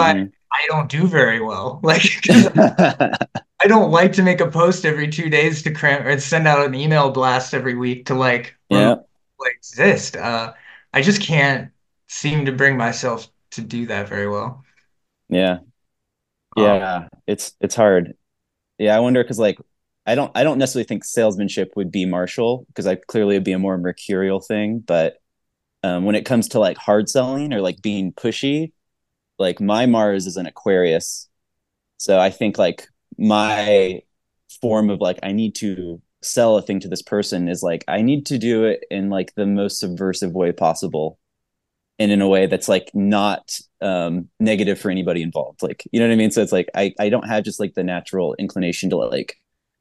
I don't do very well. Like, 'cause I don't like to make a post every two days to cram or send out an email blast every week to like remind Yeah, people I exist. Uh, I just can't seem to bring myself to do that very well. yeah, Um, yeah. It's it's hard. Yeah, I wonder because like I don't I don't necessarily think salesmanship would be martial because I clearly it'd be a more mercurial thing. But um, when it comes to like hard selling or like being pushy, like my Mars is an Aquarius, so I think like my form of like I need to sell a thing to this person is like I need to do it in like the most subversive way possible and in a way that's like not um negative for anybody involved, like you know what I mean. So it's like i i don't have just like the natural inclination to like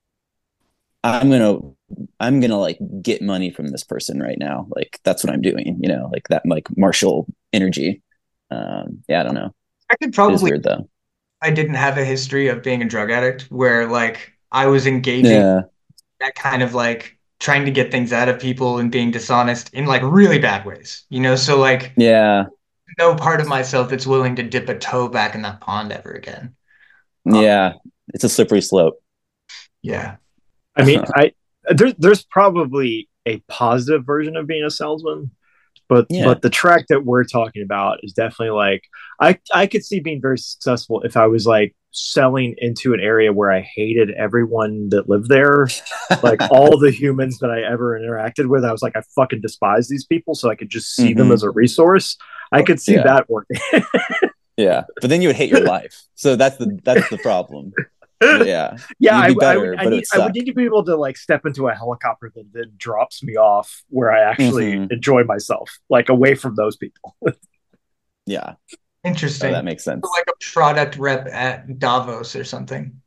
i'm gonna i'm gonna like get money from this person right now, like that's what I'm doing, you know, like that like martial energy. Um yeah, I don't know. I could It is probably, weird though. I didn't have a history of being a drug addict where like I was engaging Yeah, that kind of like trying to get things out of people and being dishonest in like really bad ways, you know? So like yeah, no part of myself that's willing to dip a toe back in that pond ever again. Uh, yeah, it's a slippery slope. yeah. I mean, I there, there's probably a positive version of being a salesman, but Yeah. but the track that we're talking about is definitely like I I could see being very successful if I was like selling into an area where I hated everyone that lived there, like all the humans that I ever interacted with. I was like, I fucking despise these people, so I could just see them Hmm. as a resource. I could see Yeah, that working. yeah, but then you would hate your life, so that's the that's the problem. Yeah, Yeah, you'd I, be I would better I but it need would I would suck. need to be able to like step into a helicopter that then drops me off where I actually Hmm. enjoy myself, like away from those people. Yeah. Oh, that Interesting. makes sense. Like a product rep at Davos or something.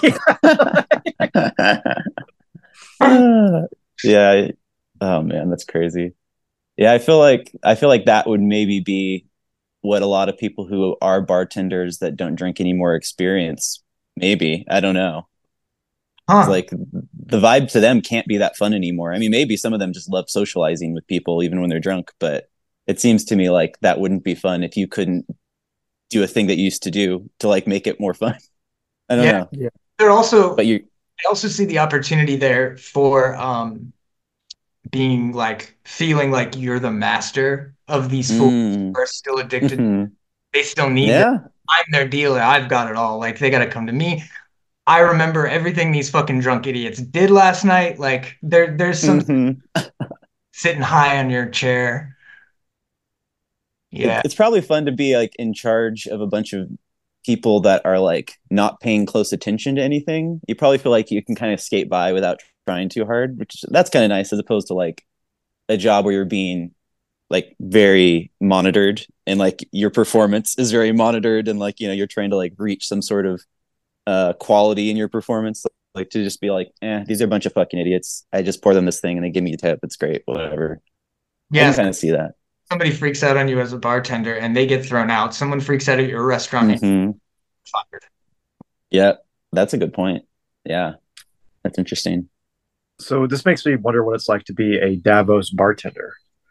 Yeah. Oh man, that's crazy. Yeah, I feel like I feel like that would maybe be what a lot of people who are bartenders that don't drink anymore experience. Maybe. I don't know. It's Huh. like the vibe to them can't be that fun anymore. I mean, maybe some of them just love socializing with people even when they're drunk, but it seems to me like that wouldn't be fun if you couldn't do a thing that you used to do to like make it more fun. I don't Yeah. know. Yeah. They're also, But you I also see the opportunity there for um being like feeling like you're the master of these fools mm, who are still addicted. mhm. They still need this. Yeah. I'm their dealer. I've got it all. Like they gotta come to me. I remember everything these fucking drunk idiots did last night. Like there there's some Hmm. sitting high on your chair. It, Yeah. it's probably fun to be like in charge of a bunch of people that are like not paying close attention to anything. You probably feel like you can kind of skate by without trying too hard, which that's kind of nice as opposed to like a job where you're being like very monitored and like your performance is very monitored and like you know you're trying to like reach some sort of uh quality in your performance, like to just be like eh, these are a bunch of fucking idiots, I just pour them this thing and they give me a tip, it's great, whatever. I can Yes. kind of see that. Somebody freaks out on you as a bartender and they get thrown out. Someone freaks out at your restaurant and Hmm. you're fired. Yeah, that's a good point. Yeah, that's interesting. So this makes me wonder what it's like to be a Davos bartender.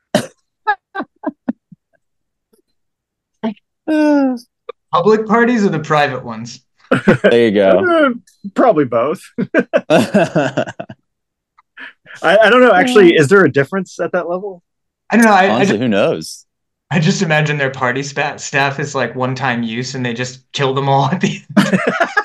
Uh, Public parties or the private ones? there you go. Uh, Probably both. I, I don't know. Actually, is there a difference at that level? I don't know. I, I just Honestly, who knows? I just imagine their party spa staff is like one time use and they just kill them all at the end.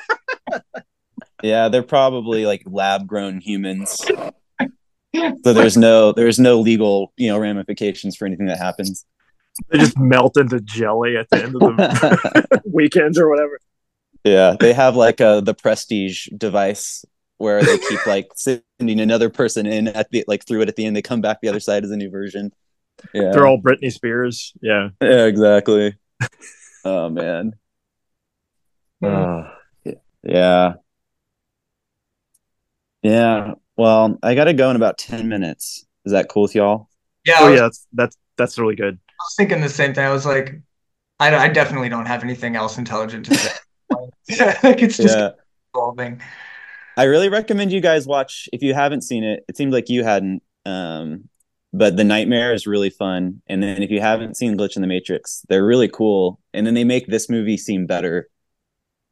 Yeah, they're probably like lab grown humans. So there's no there's no legal, you know, ramifications for anything that happens. They just melt into jelly at the end of the weekends or whatever. Yeah, they have like a the prestige device where they keep like sending another person in at the like through it at the end. They come back the other side as a new version. They're Yeah, all Britney Spears. Yeah. yeah, exactly. Oh man. Hmm. Oh, yeah, yeah. Well, I gotta go in about ten minutes. Is that cool with y'all? Yeah, Oh I was, yeah, that's that's that's really good. I was thinking the same thing. I was like, I, I definitely don't have anything else intelligent to say. Like it's just Yeah. evolving. I really recommend you guys watch if you haven't seen it. It seems like you hadn't. Um, but The Nightmare is really fun. And then if you haven't seen Glitch in the Matrix, they're really cool. And then they make this movie seem better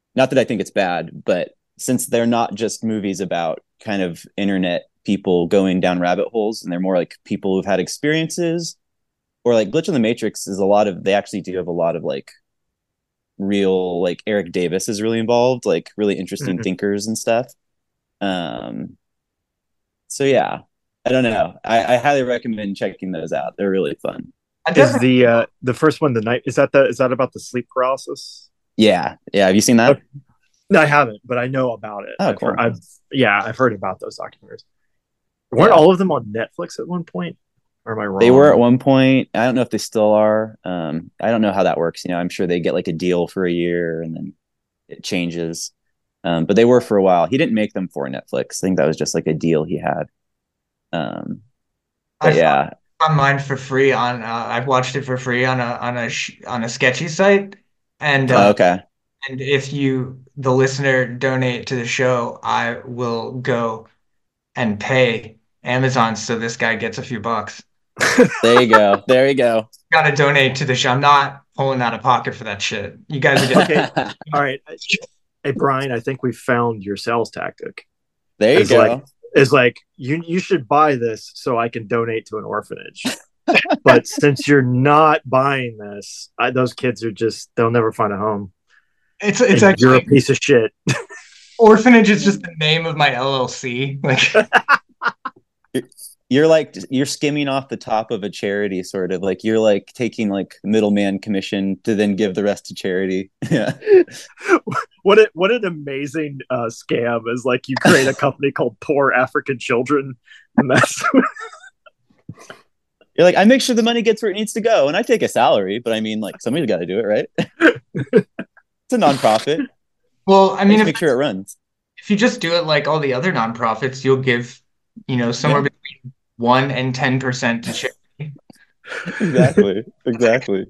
not that I think it's bad, but since they're not just movies about kind of internet people going down rabbit holes, and they're more like people who've had experiences, or like Glitch in the Matrix is a lot of, they actually do have a lot of like real, like Eric Davis is really involved, like really interesting Mhm. thinkers and stuff. Um, so yeah, I don't know. I, I highly recommend checking those out. They're really fun. I Is definitely the uh the first one the night? Is that the is that about the sleep paralysis? Yeah, yeah. Have you seen that? Okay. No, I haven't, but I know about it. Oh, I've heard, cool. I've yeah, I've heard about those documentaries. Weren't Yeah, all of them on Netflix at one point? Or am I they were at wrong? one point. I don't know if they still are. Um, I don't know how that works. You know, I'm sure they get like a deal for a year and then it changes. Um, but they were for a while. He didn't make them for Netflix. I think that was just like a deal he had. Um, I but found yeah. found mine for free on uh, I've watched it for free on a on a sh on a sketchy site, and Oh, uh, okay. and if you the listener donate to the show, I will go and pay Amazon so this guy gets a few bucks. There you go. There you go. Gotta donate to the show. I'm not pulling out of pocket for that shit. You guys are getting Okay. All right. Hey Brian, I think we found your sales tactic. There you Is like go. is like you you should buy this so I can donate to an orphanage. But since you're not buying this, I, those kids are just they'll never find a home. it's it's And you're a actually piece of shit. orphanage is just the name of my L L C. Like You're like you're skimming off the top of a charity, sort of like you're like taking like middleman commission to then give the rest to charity. Yeah. what a, what an amazing uh, scam is like you create a company called Poor African Children, and that's You're like, I make sure the money gets where it needs to go, and I take a salary, but I mean, like, somebody's got to do it, right? It's a nonprofit. well, I I mean just if make sure it runs. if you just do it like all the other nonprofits, you'll give, you know, somewhere Yeah, between one and ten percent to charity. exactly, exactly.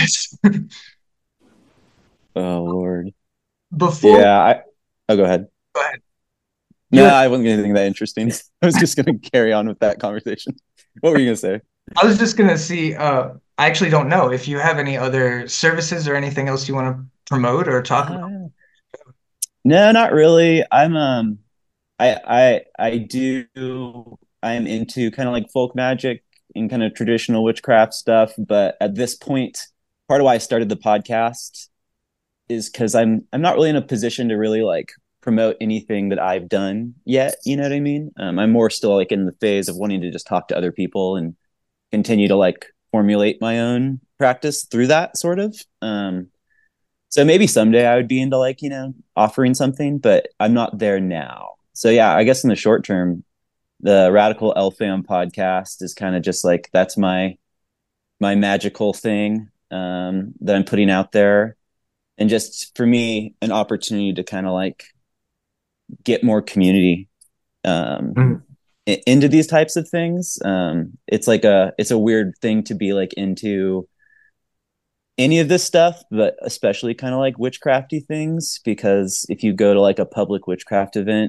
Oh Lord. Before, Yeah. I. Oh, go ahead. go ahead. No, you. I wasn't gonna think that interesting. I was just gonna carry on with that conversation. What were you gonna say? I was just gonna see. Uh, I actually don't know if you have any other services or anything else you want to promote or talk about. Uh, no, not really. I'm um, I I I do. I'm into kind of like folk magic and kind of traditional witchcraft stuff, but at this point, part of why I started the podcast is because I'm I'm not really in a position to really like promote anything that I've done yet. You know what I mean? Um, I'm more still like in the phase of wanting to just talk to other people and continue to like formulate my own practice through that sort of. Um, so maybe someday I would be into like, you know, offering something, but I'm not there now. So yeah, I guess in the short term, the Radical Elfam podcast is kind of just like that's my my magical thing um, that I'm putting out there, and just for me, an opportunity to kind of like get more community um, Mhm. into these types of things. Um, it's like a it's a weird thing to be like into any of this stuff, but especially kind of like witchcrafty things, because if you go to like a public witchcraft event,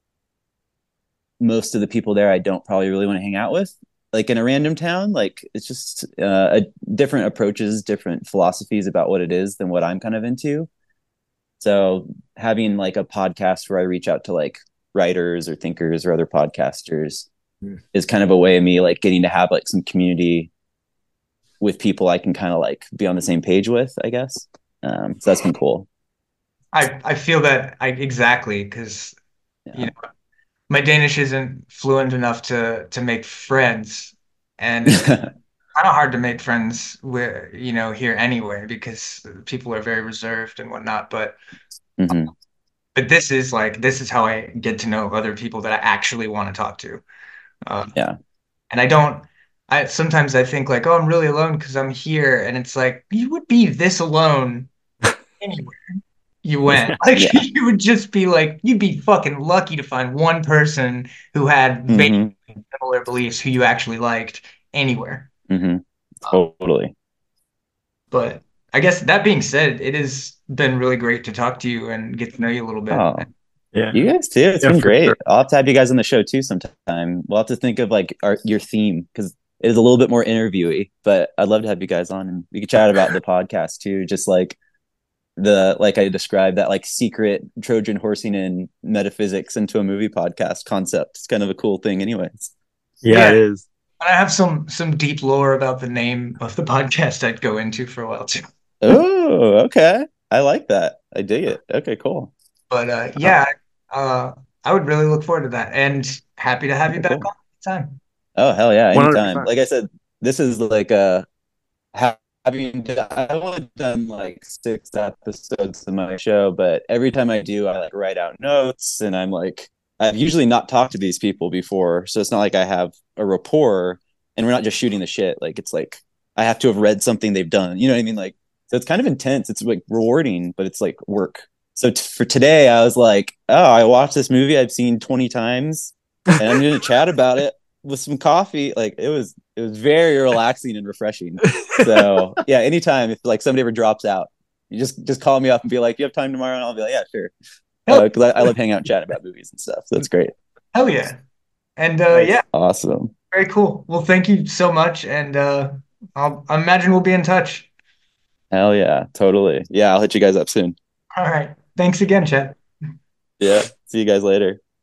most of the people there I don't probably really want to hang out with. Like in a random town, like it's just uh, a different approaches, different philosophies about what it is than what I'm kind of into. So having like a podcast where I reach out to like writers or thinkers or other podcasters Mm. is kind of a way of me like getting to have like some community with people I can kind of like be on the same page with, I guess. Um, so that's been cool. I I feel that I exactly because you Yeah. know my Danish isn't fluent enough to to make friends, and it's kind of hard to make friends with you know here anyway because people are very reserved and whatnot. But hmm but this is like this is how I get to know other people that I actually want to talk to. Uh, Yeah. and I don't. I sometimes I think like, oh, I'm really alone because I'm here, and it's like you would be this alone anywhere you went. Like Yeah. you would just be like, you'd be fucking lucky to find one person who had very hmm similar beliefs who you actually liked anywhere. hmm Uh, Totally. but I guess that being said, it has been really great to talk to you and get to know you a little bit. Oh, Yeah, you guys too. It's yeah, been for great. sure. I'll have to have you guys on the show too sometime. We'll have to think of like our your theme because it is a little bit more interviewy, but I'd love to have you guys on and we could chat about the podcast too. Just like the like I described that like secret Trojan horsing in metaphysics into a movie podcast concept. It's kind of a cool thing, anyways. Yeah, Yeah, it is. I have some some deep lore about the name of the podcast I'd go into for a while too. Oh, okay. I like that. I dig it. Okay, cool. But uh, Uh, yeah, uh, I would really look forward to that, and happy to have you Okay, back cool. on anytime. Oh, hell yeah, anytime. one hundred percent. Like I said, this is like a having I've only done like six episodes of my show, but every time I do, I like write out notes, and I'm like, I've usually not talked to these people before, so it's not like I have a rapport, and we're not just shooting the shit. Like it's like I have to have read something they've done. You know what I mean? Like so, it's kind of intense. It's like rewarding, but it's like work. So t- for today, I was like, oh, I watched this movie I've seen twenty times, and I'm gonna chat about it with some coffee. Like it was, it was very relaxing and refreshing. So yeah, anytime if like somebody ever drops out, you just just call me up and be like, "You have time tomorrow?" And I'll be like, "Yeah, sure." Hell, Because uh, I, I love hanging out and chatting about movies and stuff. So that's great. hell yeah. And uh, yeah, Nice. Awesome. very cool. Well, thank you so much, and uh, I'll I imagine we'll be in touch. Hell yeah, totally. Yeah, I'll hit you guys up soon. All right. Thanks again, Chad. Yeah. See you guys later.